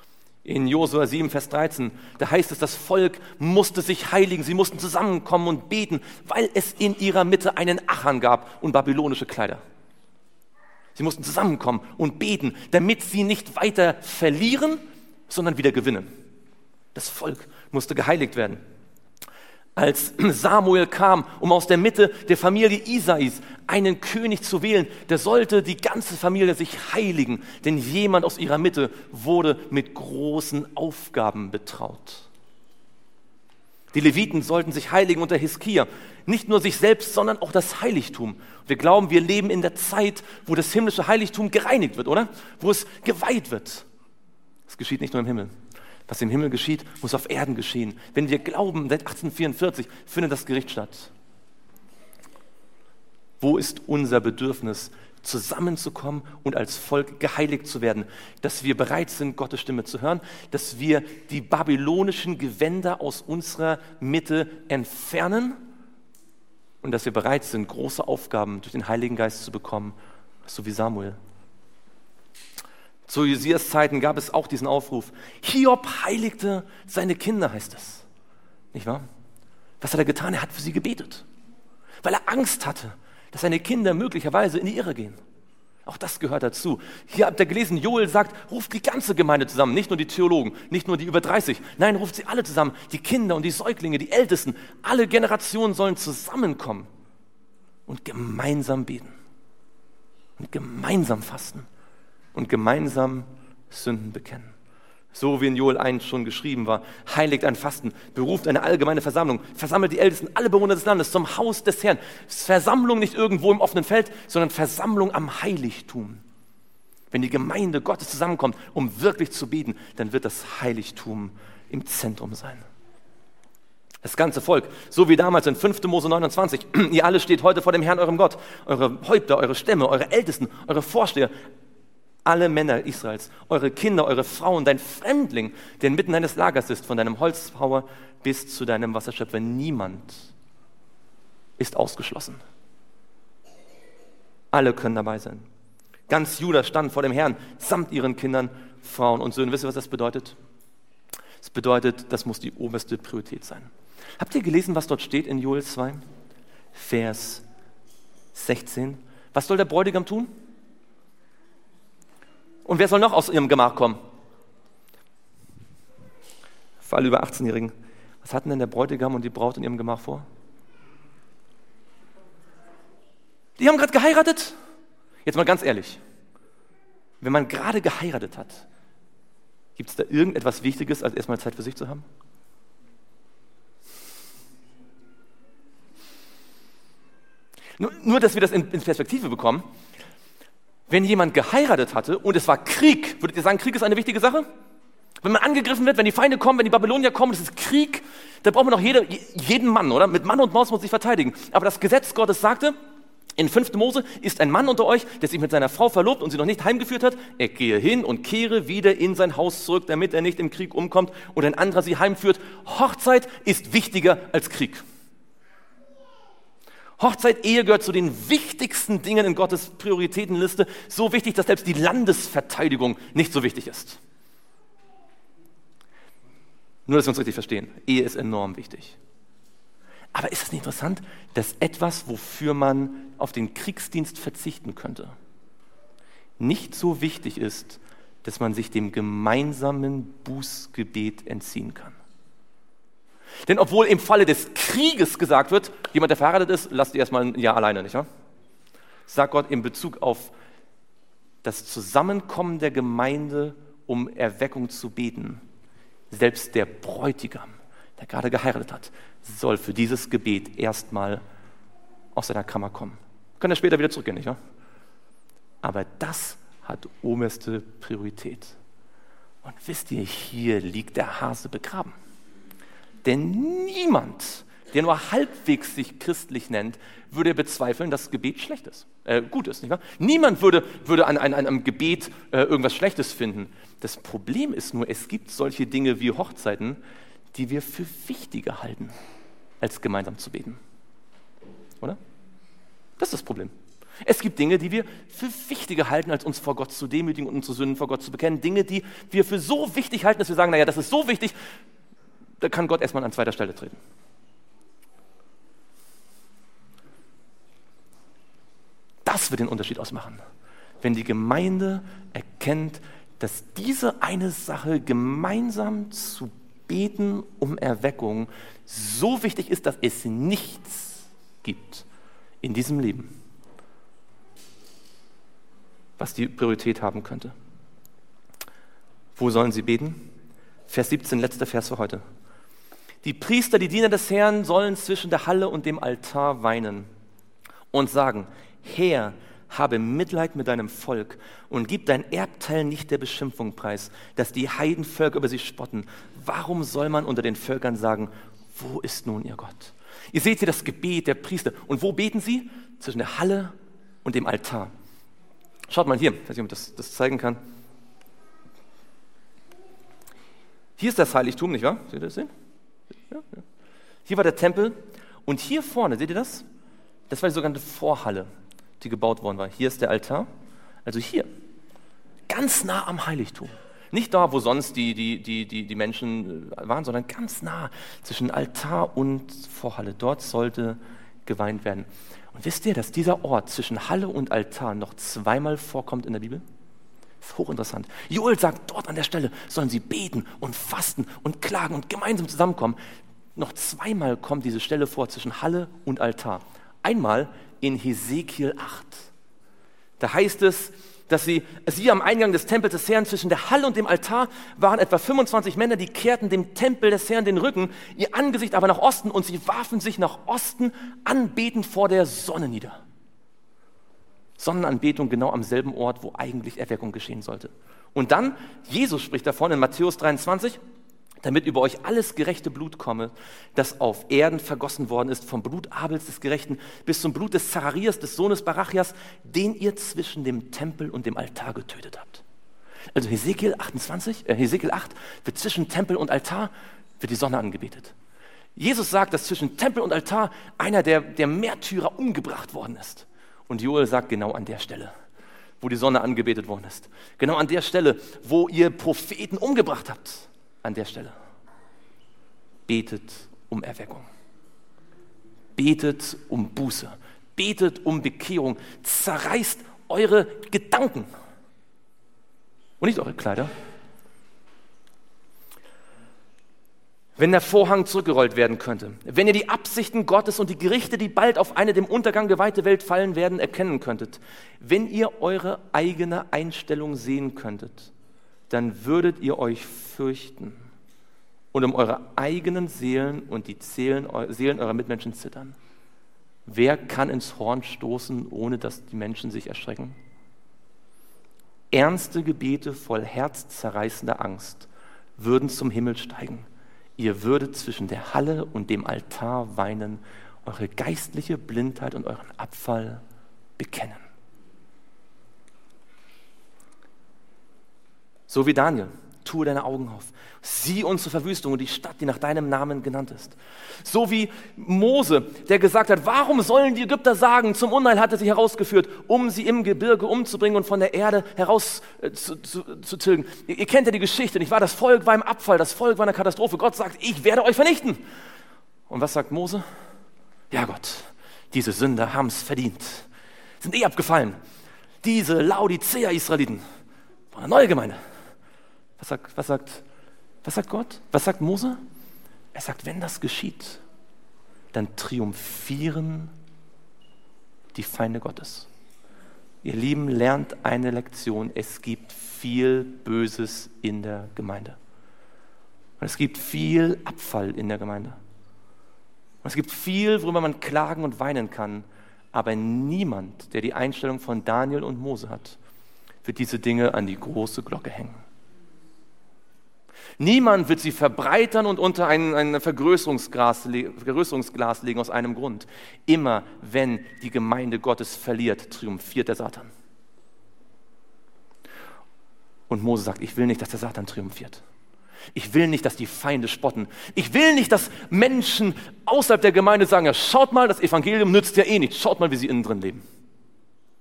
In Josua 7, Vers 13, da heißt es, das Volk musste sich heiligen, sie mussten zusammenkommen und beten, weil es in ihrer Mitte einen Achan gab und babylonische Kleider. Sie mussten zusammenkommen und beten, damit sie nicht weiter verlieren, sondern wieder gewinnen. Das Volk musste geheiligt werden. Als Samuel kam, um aus der Mitte der Familie Isais einen König zu wählen, der sollte die ganze Familie sich heiligen, denn jemand aus ihrer Mitte wurde mit großen Aufgaben betraut. Die Leviten sollten sich heiligen unter Hiskia, nicht nur sich selbst, sondern auch das Heiligtum. Wir glauben, wir leben in der Zeit, wo das himmlische Heiligtum gereinigt wird, oder? Wo es geweiht wird. Das geschieht nicht nur im Himmel. Was im Himmel geschieht, muss auf Erden geschehen. Wenn wir glauben, seit 1844 findet das Gericht statt. Wo ist unser Bedürfnis, zusammenzukommen und als Volk geheiligt zu werden? Dass wir bereit sind, Gottes Stimme zu hören, dass wir die babylonischen Gewänder aus unserer Mitte entfernen und dass wir bereit sind, große Aufgaben durch den Heiligen Geist zu bekommen, so wie Samuel. Zu Josias Zeiten gab es auch diesen Aufruf. Hiob heiligte seine Kinder, heißt es. Nicht wahr? Was hat er getan? Er hat für sie gebetet, weil er Angst hatte, dass seine Kinder möglicherweise in die Irre gehen. Auch das gehört dazu. Hier habt ihr gelesen, Joel sagt, ruft die ganze Gemeinde zusammen, nicht nur die Theologen, nicht nur die über 30. Nein, ruft sie alle zusammen, die Kinder und die Säuglinge, die Ältesten. Alle Generationen sollen zusammenkommen und gemeinsam beten und gemeinsam fasten und gemeinsam Sünden bekennen. So wie in Joel 1 schon geschrieben war, heiligt ein Fasten, beruft eine allgemeine Versammlung, versammelt die Ältesten, alle Bewohner des Landes zum Haus des Herrn. Versammlung nicht irgendwo im offenen Feld, sondern Versammlung am Heiligtum. Wenn die Gemeinde Gottes zusammenkommt, um wirklich zu beten, dann wird das Heiligtum im Zentrum sein. Das ganze Volk, so wie damals in 5. Mose 29, ihr alle steht heute vor dem Herrn, eurem Gott, eure Häupter, eure Stämme, eure Ältesten, eure Vorsteher, alle Männer Israels, eure Kinder, eure Frauen, dein Fremdling, der inmitten deines Lagers ist, von deinem Holzhauer bis zu deinem Wasserschöpfer. Niemand ist ausgeschlossen. Alle können dabei sein. Ganz Juda stand vor dem Herrn, samt ihren Kindern, Frauen und Söhnen. Wisst ihr, was das bedeutet? Das bedeutet, das muss die oberste Priorität sein. Habt ihr gelesen, was dort steht in Joel 2? Vers 16. Was soll der Bräutigam tun? Und wer soll noch aus ihrem Gemach kommen? Für alle über 18-Jährigen. Was hatten denn der Bräutigam und die Braut in ihrem Gemach vor? Die haben gerade geheiratet. Jetzt mal ganz ehrlich. Wenn man gerade geheiratet hat, gibt es da irgendetwas Wichtiges, als erstmal Zeit für sich zu haben? Nur, dass wir das in Perspektive bekommen. Wenn jemand geheiratet hatte und es war Krieg, würdet ihr sagen, Krieg ist eine wichtige Sache? Wenn man angegriffen wird, wenn die Feinde kommen, wenn die Babylonier kommen, das ist Krieg, da braucht man doch jeden Mann, oder? Mit Mann und Maus muss man sich verteidigen. Aber das Gesetz Gottes sagte, in 5. Mose ist ein Mann unter euch, der sich mit seiner Frau verlobt und sie noch nicht heimgeführt hat, er gehe hin und kehre wieder in sein Haus zurück, damit er nicht im Krieg umkommt und ein anderer sie heimführt. Hochzeit ist wichtiger als Krieg. Hochzeit, Ehe gehört zu den wichtigsten Dingen in Gottes Prioritätenliste. So wichtig, dass selbst die Landesverteidigung nicht so wichtig ist. Nur, dass wir uns richtig verstehen. Ehe ist enorm wichtig. Aber ist es nicht interessant, dass etwas, wofür man auf den Kriegsdienst verzichten könnte, nicht so wichtig ist, dass man sich dem gemeinsamen Bußgebet entziehen kann? Denn obwohl im Falle des Krieges gesagt wird, jemand, der verheiratet ist, lasst ihr erstmal ein Jahr alleine, nicht wahr? Sagt Gott in Bezug auf das Zusammenkommen der Gemeinde, um Erweckung zu beten, selbst der Bräutigam, der gerade geheiratet hat, soll für dieses Gebet erstmal aus seiner Kammer kommen. Können wir später wieder zurückgehen, nicht wahr? Aber das hat oberste Priorität. Und wisst ihr, hier liegt der Hase begraben. Denn niemand, der nur halbwegs sich christlich nennt, würde bezweifeln, dass Gebet schlecht ist, gut ist. Nicht wahr? Niemand würde an einem Gebet irgendwas Schlechtes finden. Das Problem ist nur, es gibt solche Dinge wie Hochzeiten, die wir für wichtiger halten, als gemeinsam zu beten. Oder? Das ist das Problem. Es gibt Dinge, die wir für wichtiger halten, als uns vor Gott zu demütigen und unsere Sünden vor Gott zu bekennen. Dinge, die wir für so wichtig halten, dass wir sagen, naja, das ist so wichtig, da kann Gott erstmal an zweiter Stelle treten. Das wird den Unterschied ausmachen, wenn die Gemeinde erkennt, dass diese eine Sache, gemeinsam zu beten um Erweckung, so wichtig ist, dass es nichts gibt in diesem Leben, was die Priorität haben könnte. Wo sollen sie beten? Vers 17, letzter Vers für heute. Die Priester, die Diener des Herrn, sollen zwischen der Halle und dem Altar weinen und sagen: Herr, habe Mitleid mit deinem Volk und gib dein Erbteil nicht der Beschimpfung preis, dass die Heidenvölker über sie spotten. Warum soll man unter den Völkern sagen, wo ist nun ihr Gott? Ihr seht hier das Gebet der Priester. Und wo beten sie? Zwischen der Halle und dem Altar. Schaut mal hier, ich weiß nicht, ob ich das zeigen kann. Hier ist das Heiligtum, nicht wahr? Seht ihr das sehen? Ja. Hier war der Tempel und hier vorne, seht ihr das? Das war die sogenannte Vorhalle, die gebaut worden war. Hier ist der Altar, also hier, ganz nah am Heiligtum. Nicht da, wo sonst die Menschen waren, sondern ganz nah zwischen Altar und Vorhalle. Dort sollte geweint werden. Und wisst ihr, dass dieser Ort zwischen Halle und Altar noch zweimal vorkommt in der Bibel? Das ist hochinteressant. Joel sagt, dort an der Stelle sollen sie beten und fasten und klagen und gemeinsam zusammenkommen. Noch zweimal kommt diese Stelle vor zwischen Halle und Altar. Einmal in Hesekiel 8. Da heißt es, dass sie am Eingang des Tempels des Herrn zwischen der Halle und dem Altar waren etwa 25 Männer, die kehrten dem Tempel des Herrn den Rücken, ihr Angesicht aber nach Osten, und sie warfen sich nach Osten anbetend vor der Sonne nieder. Sonnenanbetung genau am selben Ort, wo eigentlich Erweckung geschehen sollte. Und dann, Jesus spricht davon in Matthäus 23, damit über euch alles gerechte Blut komme, das auf Erden vergossen worden ist, vom Blut Abels des Gerechten bis zum Blut des Zacharias, des Sohnes Barachias, den ihr zwischen dem Tempel und dem Altar getötet habt. Also Hesekiel 8 wird zwischen Tempel und Altar wird die Sonne angebetet. Jesus sagt, dass zwischen Tempel und Altar einer der Märtyrer umgebracht worden ist. Und Joel sagt, genau an der Stelle, wo die Sonne angebetet worden ist. Genau an der Stelle, wo ihr Propheten umgebracht habt. An der Stelle. Betet um Erweckung. Betet um Buße. Betet um Bekehrung. Zerreißt eure Gedanken. Und nicht eure Kleider. Wenn der Vorhang zurückgerollt werden könnte, wenn ihr die Absichten Gottes und die Gerichte, die bald auf eine dem Untergang geweihte Welt fallen werden, erkennen könntet, wenn ihr eure eigene Einstellung sehen könntet, dann würdet ihr euch fürchten und um eure eigenen Seelen und die Seelen eurer Mitmenschen zittern. Wer kann ins Horn stoßen, ohne dass die Menschen sich erschrecken? Ernste Gebete voll herzzerreißender Angst würden zum Himmel steigen. Ihr würdet zwischen der Halle und dem Altar weinen, eure geistliche Blindheit und euren Abfall bekennen. So wie Daniel, tue deine Augen auf, sieh unsere Verwüstung und die Stadt, die nach deinem Namen genannt ist. So wie Mose, der gesagt hat, warum sollen die Ägypter sagen, zum Unheil hat er sie herausgeführt, um sie im Gebirge umzubringen und von der Erde heraus zu tilgen. Ihr kennt ja die Geschichte, nicht wahr? Das Volk war im Abfall, das Volk war in einer Katastrophe. Gott sagt, ich werde euch vernichten. Und was sagt Mose? Ja Gott, diese Sünder haben es verdient, sind abgefallen. Diese Laodicea-Israeliten, eine neue Gemeinde. Was sagt Gott? Was sagt Mose? Er sagt, wenn das geschieht, dann triumphieren die Feinde Gottes. Ihr Lieben, lernt eine Lektion. Es gibt viel Böses in der Gemeinde. Und es gibt viel Abfall in der Gemeinde. Und es gibt viel, worüber man klagen und weinen kann. Aber niemand, der die Einstellung von Daniel und Mose hat, wird diese Dinge an die große Glocke hängen. Niemand wird sie verbreitern und unter ein Vergrößerungsglas legen aus einem Grund. Immer wenn die Gemeinde Gottes verliert, triumphiert der Satan. Und Mose sagt, ich will nicht, dass der Satan triumphiert. Ich will nicht, dass die Feinde spotten. Ich will nicht, dass Menschen außerhalb der Gemeinde sagen, ja, schaut mal, das Evangelium nützt ja eh nichts. Schaut mal, wie sie innen drin leben.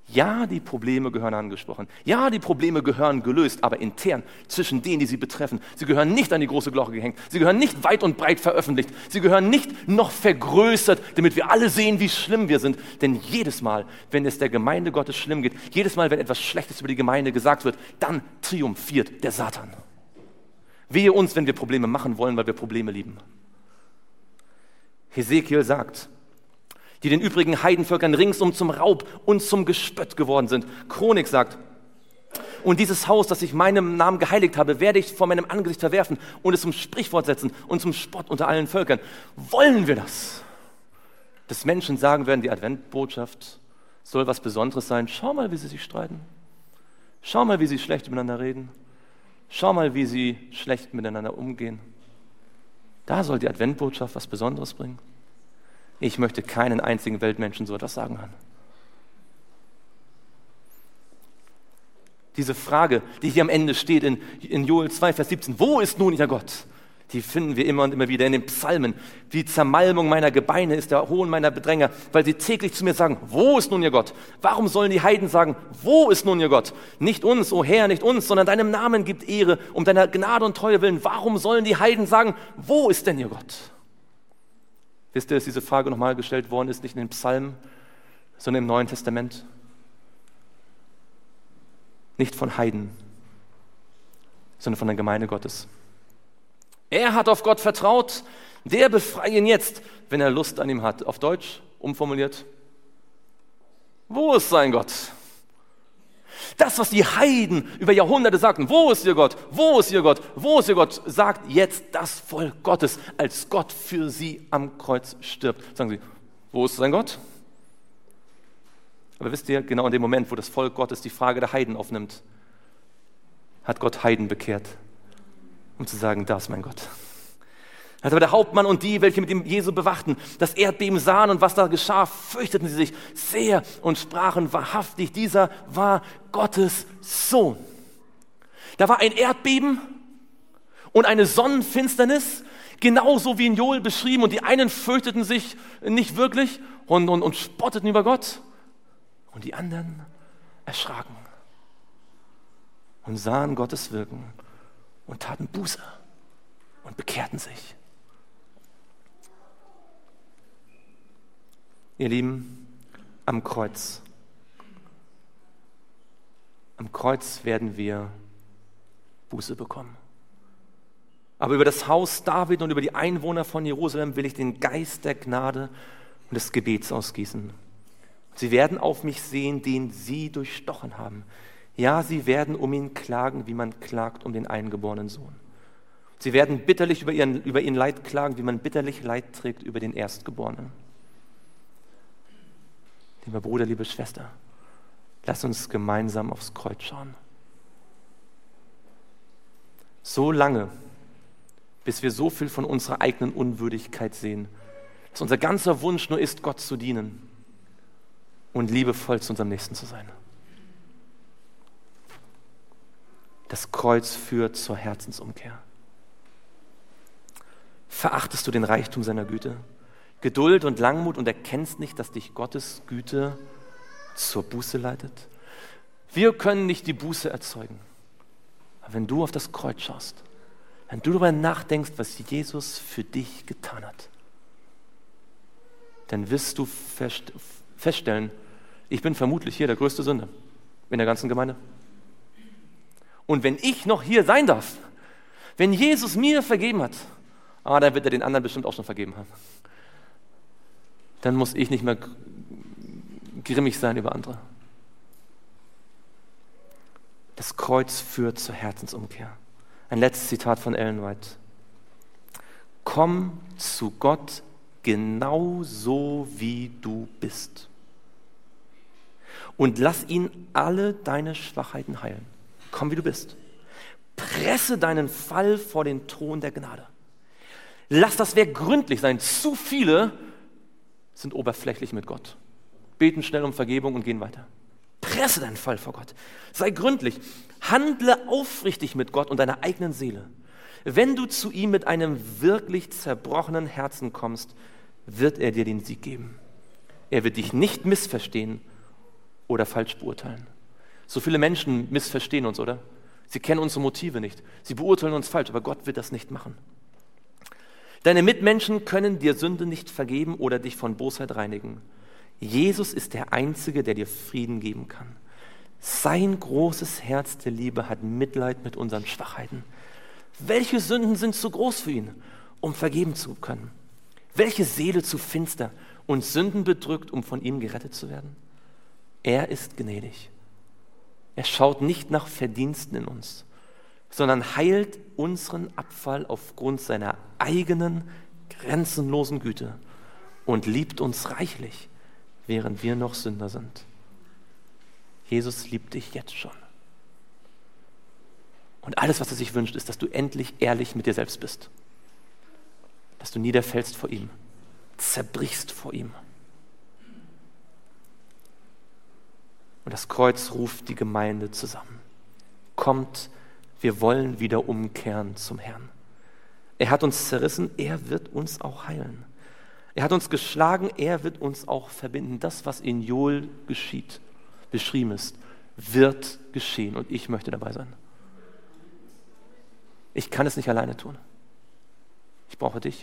Ja, die Probleme gehören angesprochen. Ja, die Probleme gehören gelöst, aber intern zwischen denen, die sie betreffen. Sie gehören nicht an die große Glocke gehängt. Sie gehören nicht weit und breit veröffentlicht. Sie gehören nicht noch vergrößert, damit wir alle sehen, wie schlimm wir sind. Denn jedes Mal, wenn es der Gemeinde Gottes schlimm geht, jedes Mal, wenn etwas Schlechtes über die Gemeinde gesagt wird, dann triumphiert der Satan. Wehe uns, wenn wir Probleme machen wollen, weil wir Probleme lieben. Hesekiel sagt, die den übrigen Heidenvölkern ringsum zum Raub und zum Gespött geworden sind. Chronik sagt, und dieses Haus, das ich meinem Namen geheiligt habe, werde ich vor meinem Angesicht verwerfen und es zum Sprichwort setzen und zum Spott unter allen Völkern. Wollen wir das? Dass Menschen sagen werden, die Adventbotschaft soll was Besonderes sein. Schau mal, wie sie sich streiten. Schau mal, wie sie schlecht miteinander reden. Schau mal, wie sie schlecht miteinander umgehen. Da soll die Adventbotschaft was Besonderes bringen. Ich möchte keinen einzigen Weltmenschen so etwas sagen hören. Diese Frage, die hier am Ende steht in Joel 2, Vers 17, wo ist nun ihr Gott? Die finden wir immer und immer wieder in den Psalmen. Die Zermalmung meiner Gebeine ist der Hohn meiner Bedränger, weil sie täglich zu mir sagen, wo ist nun ihr Gott? Warum sollen die Heiden sagen, wo ist nun ihr Gott? Nicht uns, o Herr, nicht uns, sondern deinem Namen gibt Ehre, um deiner Gnade und Treue willen. Warum sollen die Heiden sagen, wo ist denn ihr Gott? Wisst ihr, dass diese Frage nochmal gestellt worden ist, nicht in den Psalmen, sondern im Neuen Testament? Nicht von Heiden, sondern von der Gemeinde Gottes. Er hat auf Gott vertraut, der befreie ihn jetzt, wenn er Lust an ihm hat. Auf Deutsch umformuliert, wo ist sein Gott? Das, was die Heiden über Jahrhunderte sagten, wo ist ihr Gott, wo ist ihr Gott, wo ist ihr Gott, sagt jetzt das Volk Gottes, als Gott für sie am Kreuz stirbt. Sagen sie, wo ist sein Gott? Aber wisst ihr, genau in dem Moment, wo das Volk Gottes die Frage der Heiden aufnimmt, hat Gott Heiden bekehrt, um zu sagen, da ist mein Gott. Als aber der Hauptmann und die, welche mit ihm Jesu bewachten, das Erdbeben sahen und was da geschah, fürchteten sie sich sehr und sprachen wahrhaftig, dieser war Gottes Sohn. Da war ein Erdbeben und eine Sonnenfinsternis, genauso wie in Joel beschrieben, und die einen fürchteten sich nicht wirklich und spotteten über Gott und die anderen erschraken und sahen Gottes Wirken und taten Buße und bekehrten sich. Ihr Lieben, am Kreuz werden wir Buße bekommen. Aber über das Haus David und über die Einwohner von Jerusalem will ich den Geist der Gnade und des Gebets ausgießen. Sie werden auf mich sehen, den sie durchstochen haben. Ja, sie werden um ihn klagen, wie man klagt um den eingeborenen Sohn. Sie werden bitterlich über ihn Leid klagen, wie man bitterlich Leid trägt über den Erstgeborenen. Lieber Bruder, liebe Schwester, lass uns gemeinsam aufs Kreuz schauen. So lange, bis wir so viel von unserer eigenen Unwürdigkeit sehen, dass unser ganzer Wunsch nur ist, Gott zu dienen und liebevoll zu unserem Nächsten zu sein. Das Kreuz führt zur Herzensumkehr. Verachtest du den Reichtum seiner Güte, Geduld und Langmut und erkennst nicht, dass dich Gottes Güte zur Buße leitet? Wir können nicht die Buße erzeugen. Aber wenn du auf das Kreuz schaust, wenn du darüber nachdenkst, was Jesus für dich getan hat, dann wirst du feststellen, ich bin vermutlich hier der größte Sünder in der ganzen Gemeinde. Und wenn ich noch hier sein darf, wenn Jesus mir vergeben hat, dann wird er den anderen bestimmt auch schon vergeben haben. Dann muss ich nicht mehr grimmig sein über andere. Das Kreuz führt zur Herzensumkehr. Ein letztes Zitat von Ellen White. Komm zu Gott genauso wie du bist und lass ihn alle deine Schwachheiten heilen. Komm wie du bist. Presse deinen Fall vor den Thron der Gnade. Lass das Werk gründlich sein. Zu viele sind oberflächlich mit Gott. Beten schnell um Vergebung und gehen weiter. Presse deinen Fall vor Gott. Sei gründlich. Handle aufrichtig mit Gott und deiner eigenen Seele. Wenn du zu ihm mit einem wirklich zerbrochenen Herzen kommst, wird er dir den Sieg geben. Er wird dich nicht missverstehen oder falsch beurteilen. So viele Menschen missverstehen uns, oder? Sie kennen unsere Motive nicht. Sie beurteilen uns falsch, aber Gott wird das nicht machen. Deine Mitmenschen können dir Sünde nicht vergeben oder dich von Bosheit reinigen. Jesus ist der Einzige, der dir Frieden geben kann. Sein großes Herz der Liebe hat Mitleid mit unseren Schwachheiten. Welche Sünden sind zu groß für ihn, um vergeben zu können? Welche Seele zu finster und Sünden bedrückt, um von ihm gerettet zu werden? Er ist gnädig. Er schaut nicht nach Verdiensten in uns, sondern heilt unseren Abfall aufgrund seiner eigenen, grenzenlosen Güte und liebt uns reichlich, während wir noch Sünder sind. Jesus liebt dich jetzt schon. Und alles, was er sich wünscht, ist, dass du endlich ehrlich mit dir selbst bist. Dass du niederfällst vor ihm, zerbrichst vor ihm. Und das Kreuz ruft die Gemeinde zusammen. Kommt, wir wollen wieder umkehren zum Herrn. Er hat uns zerrissen, er wird uns auch heilen. Er hat uns geschlagen, er wird uns auch verbinden. Das, was in Joel beschrieben ist, wird geschehen und ich möchte dabei sein. Ich kann es nicht alleine tun. Ich brauche dich.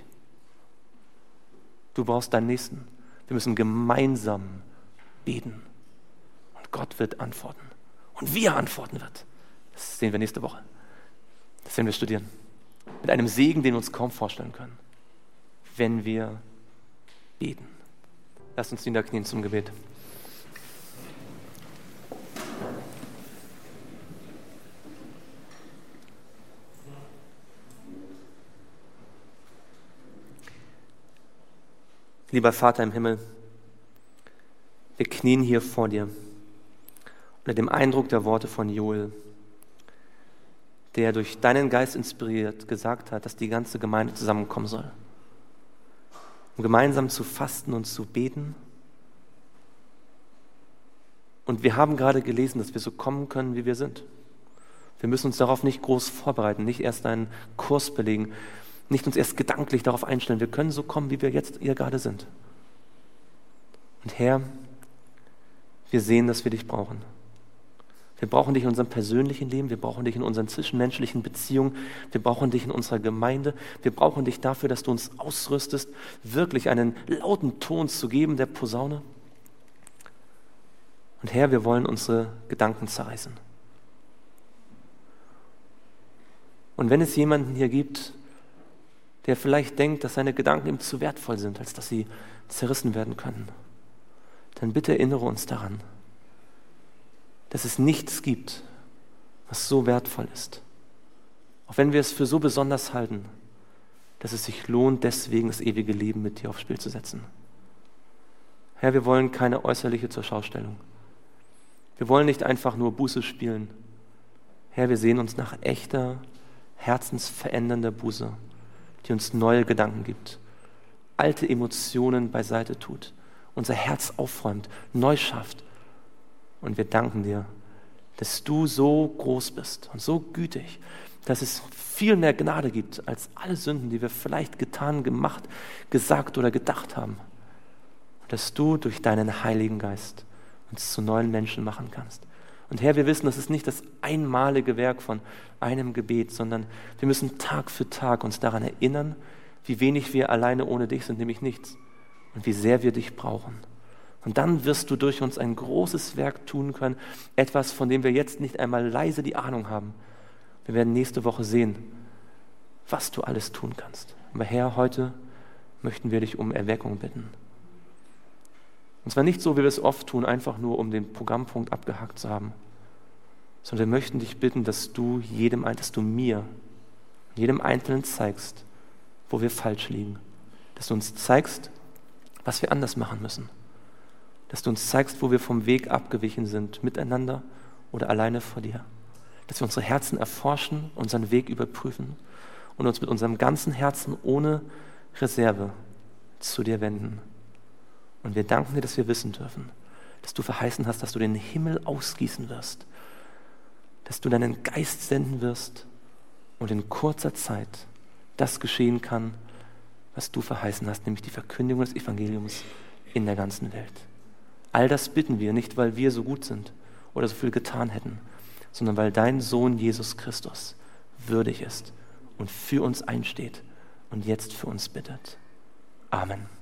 Du brauchst deinen Nächsten. Wir müssen gemeinsam beten. Und Gott wird antworten. Und wie er antworten wird, das sehen wir nächste Woche. Das werden wir studieren. Mit einem Segen, den wir uns kaum vorstellen können. Wenn wir beten. Lasst uns niederknien zum Gebet. Lieber Vater im Himmel, wir knien hier vor dir unter dem Eindruck der Worte von Joel, der durch deinen Geist inspiriert gesagt hat, dass die ganze Gemeinde zusammenkommen soll, um gemeinsam zu fasten und zu beten. Und wir haben gerade gelesen, dass wir so kommen können, wie wir sind. Wir müssen uns darauf nicht groß vorbereiten, nicht erst einen Kurs belegen, nicht uns erst gedanklich darauf einstellen. Wir können so kommen, wie wir jetzt hier gerade sind. Und Herr, wir sehen, dass wir dich brauchen. Wir brauchen dich in unserem persönlichen Leben, wir brauchen dich in unseren zwischenmenschlichen Beziehungen, wir brauchen dich in unserer Gemeinde, wir brauchen dich dafür, dass du uns ausrüstest, wirklich einen lauten Ton zu geben, der Posaune. Und Herr, wir wollen unsere Gedanken zerreißen. Und wenn es jemanden hier gibt, der vielleicht denkt, dass seine Gedanken ihm zu wertvoll sind, als dass sie zerrissen werden können, dann bitte erinnere uns daran, dass es nichts gibt, was so wertvoll ist. Auch wenn wir es für so besonders halten, dass es sich lohnt, deswegen das ewige Leben mit dir aufs Spiel zu setzen. Herr, wir wollen keine äußerliche Zurschaustellung. Wir wollen nicht einfach nur Buße spielen. Herr, wir sehen uns nach echter, herzensverändernder Buße, die uns neue Gedanken gibt, alte Emotionen beiseite tut, unser Herz aufräumt, neu schafft. Und wir danken dir, dass du so groß bist und so gütig, dass es viel mehr Gnade gibt als alle Sünden, die wir vielleicht getan, gemacht, gesagt oder gedacht haben. Und dass du durch deinen Heiligen Geist uns zu neuen Menschen machen kannst. Und Herr, wir wissen, das ist nicht das einmalige Werk von einem Gebet, sondern wir müssen Tag für Tag uns daran erinnern, wie wenig wir alleine ohne dich sind, nämlich nichts. Und wie sehr wir dich brauchen. Und dann wirst du durch uns ein großes Werk tun können, etwas, von dem wir jetzt nicht einmal leise die Ahnung haben. Wir werden nächste Woche sehen, was du alles tun kannst. Aber Herr, heute möchten wir dich um Erweckung bitten. Und zwar nicht so, wie wir es oft tun, einfach nur um den Programmpunkt abgehakt zu haben, sondern wir möchten dich bitten, dass du mir, jedem Einzelnen zeigst, wo wir falsch liegen. Dass du uns zeigst, was wir anders machen müssen. Dass du uns zeigst, wo wir vom Weg abgewichen sind, miteinander oder alleine vor dir. Dass wir unsere Herzen erforschen, unseren Weg überprüfen und uns mit unserem ganzen Herzen ohne Reserve zu dir wenden. Und wir danken dir, dass wir wissen dürfen, dass du verheißen hast, dass du den Himmel ausgießen wirst, dass du deinen Geist senden wirst und in kurzer Zeit das geschehen kann, was du verheißen hast, nämlich die Verkündigung des Evangeliums in der ganzen Welt. All das bitten wir, nicht weil wir so gut sind oder so viel getan hätten, sondern weil dein Sohn Jesus Christus würdig ist und für uns einsteht und jetzt für uns bittet. Amen.